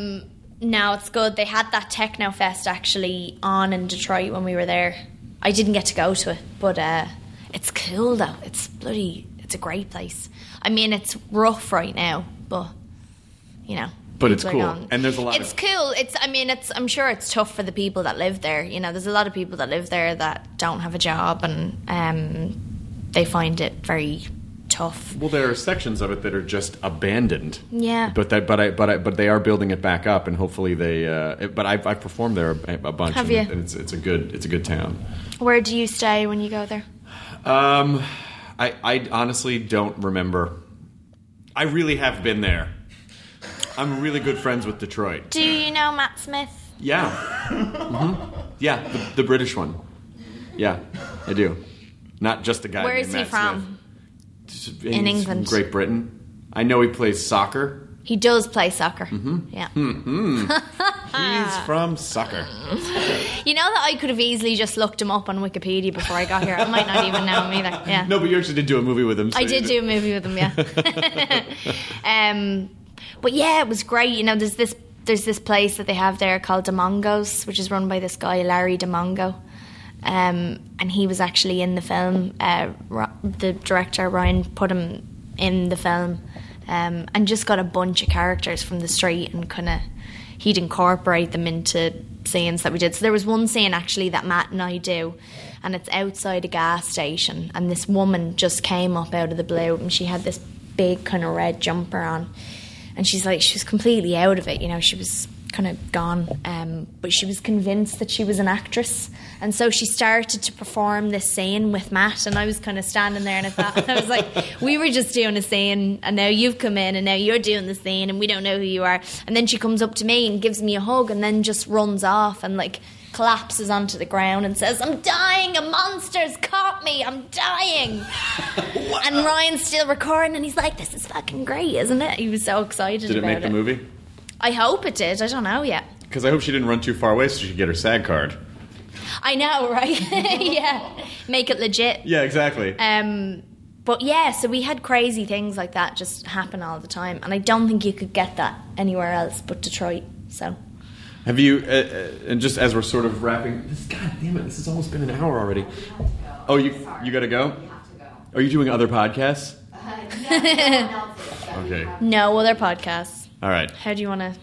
G: no, it's good. They had that Techno Fest actually on in Detroit when we were there. I didn't get to go to it, but it's cool though. It's a great place. I mean, it's rough right now, but you know.
D: But it's cool, and there's a lot.
G: It's cool. I'm sure it's tough for the people that live there. You know, there's a lot of people that live there that don't have a job, and they find it very tough.
D: Well, there are sections of it that are just abandoned.
G: Yeah.
D: But they are building it back up, and hopefully they. But I've performed there a bunch.
G: Have you?
D: And it's a good town.
G: Where do you stay when you go there?
D: I honestly don't remember. I really have been there. I'm really good friends with Detroit.
G: Do you know Matt Smith?
D: Yeah. Mm-hmm. Yeah, the British one. Yeah, I do. Not just the guy
G: Where
D: named
G: is he
D: Matt
G: from?
D: Smith.
G: In
D: He's
G: England.
D: From Great Britain. I know he plays soccer.
G: He does play soccer. Mm-hmm. Yeah.
D: He's from soccer.
G: You know that I could have easily just looked him up on Wikipedia before I got here. I might not even know him either. Yeah.
D: No, but you actually did do a movie with him. So
G: I did do a movie with him, yeah. But yeah, it was great. You know, there's this place that they have there called Demongos, which is run by this guy Larry Demongo, and he was actually in the film. The director Ryan put him in the film, and just got a bunch of characters from the street and he'd incorporate them into scenes that we did. So there was one scene actually that Matt and I do, and it's outside a gas station, and this woman just came up out of the blue, and she had this big kind of red jumper on. And she was completely out of it, you know, she was kind of gone. But she was convinced that she was an actress. And so she started to perform this scene with Matt, and I was kind of standing there, and I was like, we were just doing a scene, and now you've come in, and now you're doing the scene, and we don't know who you are. And then she comes up to me and gives me a hug, and then just runs off and like collapses onto the ground and says, "I'm dying, a monster's caught me, I'm dying." Wow. And Ryan's still recording, and he's like, "This is fucking great, isn't it?" He was so excited about it.
D: Did it make the movie?
G: I hope it did. I don't know yet.
D: Because I hope she didn't run too far away so she could get her SAG card.
G: I know, right? Yeah. Make it legit.
D: Yeah, exactly.
G: But yeah, so we had crazy things like that just happen all the time, and I don't think you could get that anywhere else but Detroit. So
D: have you, and just as we're sort of wrapping this, god damn it, this has almost been an hour already. Oh, you gotta go? Are you doing other podcasts?
G: No.
D: Okay.
G: No other podcasts.
D: All right.
G: How do you want to?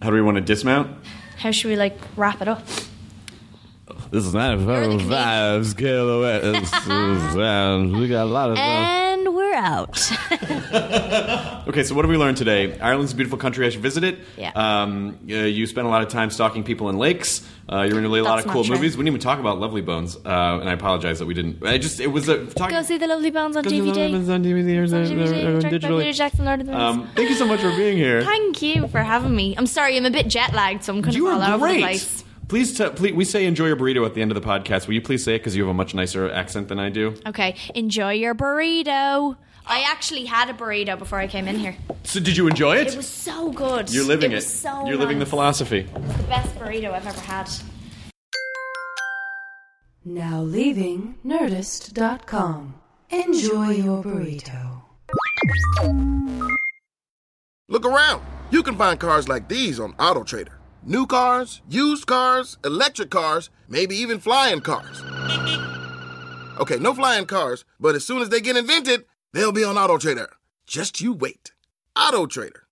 D: How do we want to dismount?
G: How should we wrap it up?
H: This is 95 kilometers. We got a lot of
G: And we're out.
D: Okay, so what have we learned today? Ireland's a beautiful country. I should visit it.
G: Yeah.
D: You spent a lot of time stalking people in lakes. You're in really a lot
G: That's
D: of cool
G: not true.
D: movies. We didn't even talk about Lovely Bones, and I apologize that we didn't. It was a talking.
G: Go see the Lovely Bones on
D: Go see the Lovely
G: DVD.
D: Bones on DVD or
G: Directed by
D: digitally.
G: Peter Jackson, Lord of the Rings.
D: Thank you so much for being here.
G: Thank you for having me. I'm sorry, I'm a bit jet lagged, so I'm kind of
D: You
G: all
D: are
G: over the
D: great.
G: place.
D: Please, we say enjoy your burrito at the end of the podcast. Will you please say it because you have a much nicer accent than I do?
G: Okay, enjoy your burrito. I actually had a burrito before I came in here.
D: So did you enjoy it?
G: It was so good.
D: You're living it.
G: Was so
D: You're living the
G: nice.
D: philosophy.
G: It's the best burrito I've ever had.
F: Now leaving Nerdist.com. Enjoy your burrito.
I: Look around. You can find cars like these on AutoTrader. New cars, used cars, electric cars, maybe even flying cars. Okay, no flying cars, but as soon as they get invented, they'll be on AutoTrader. Just you wait. AutoTrader.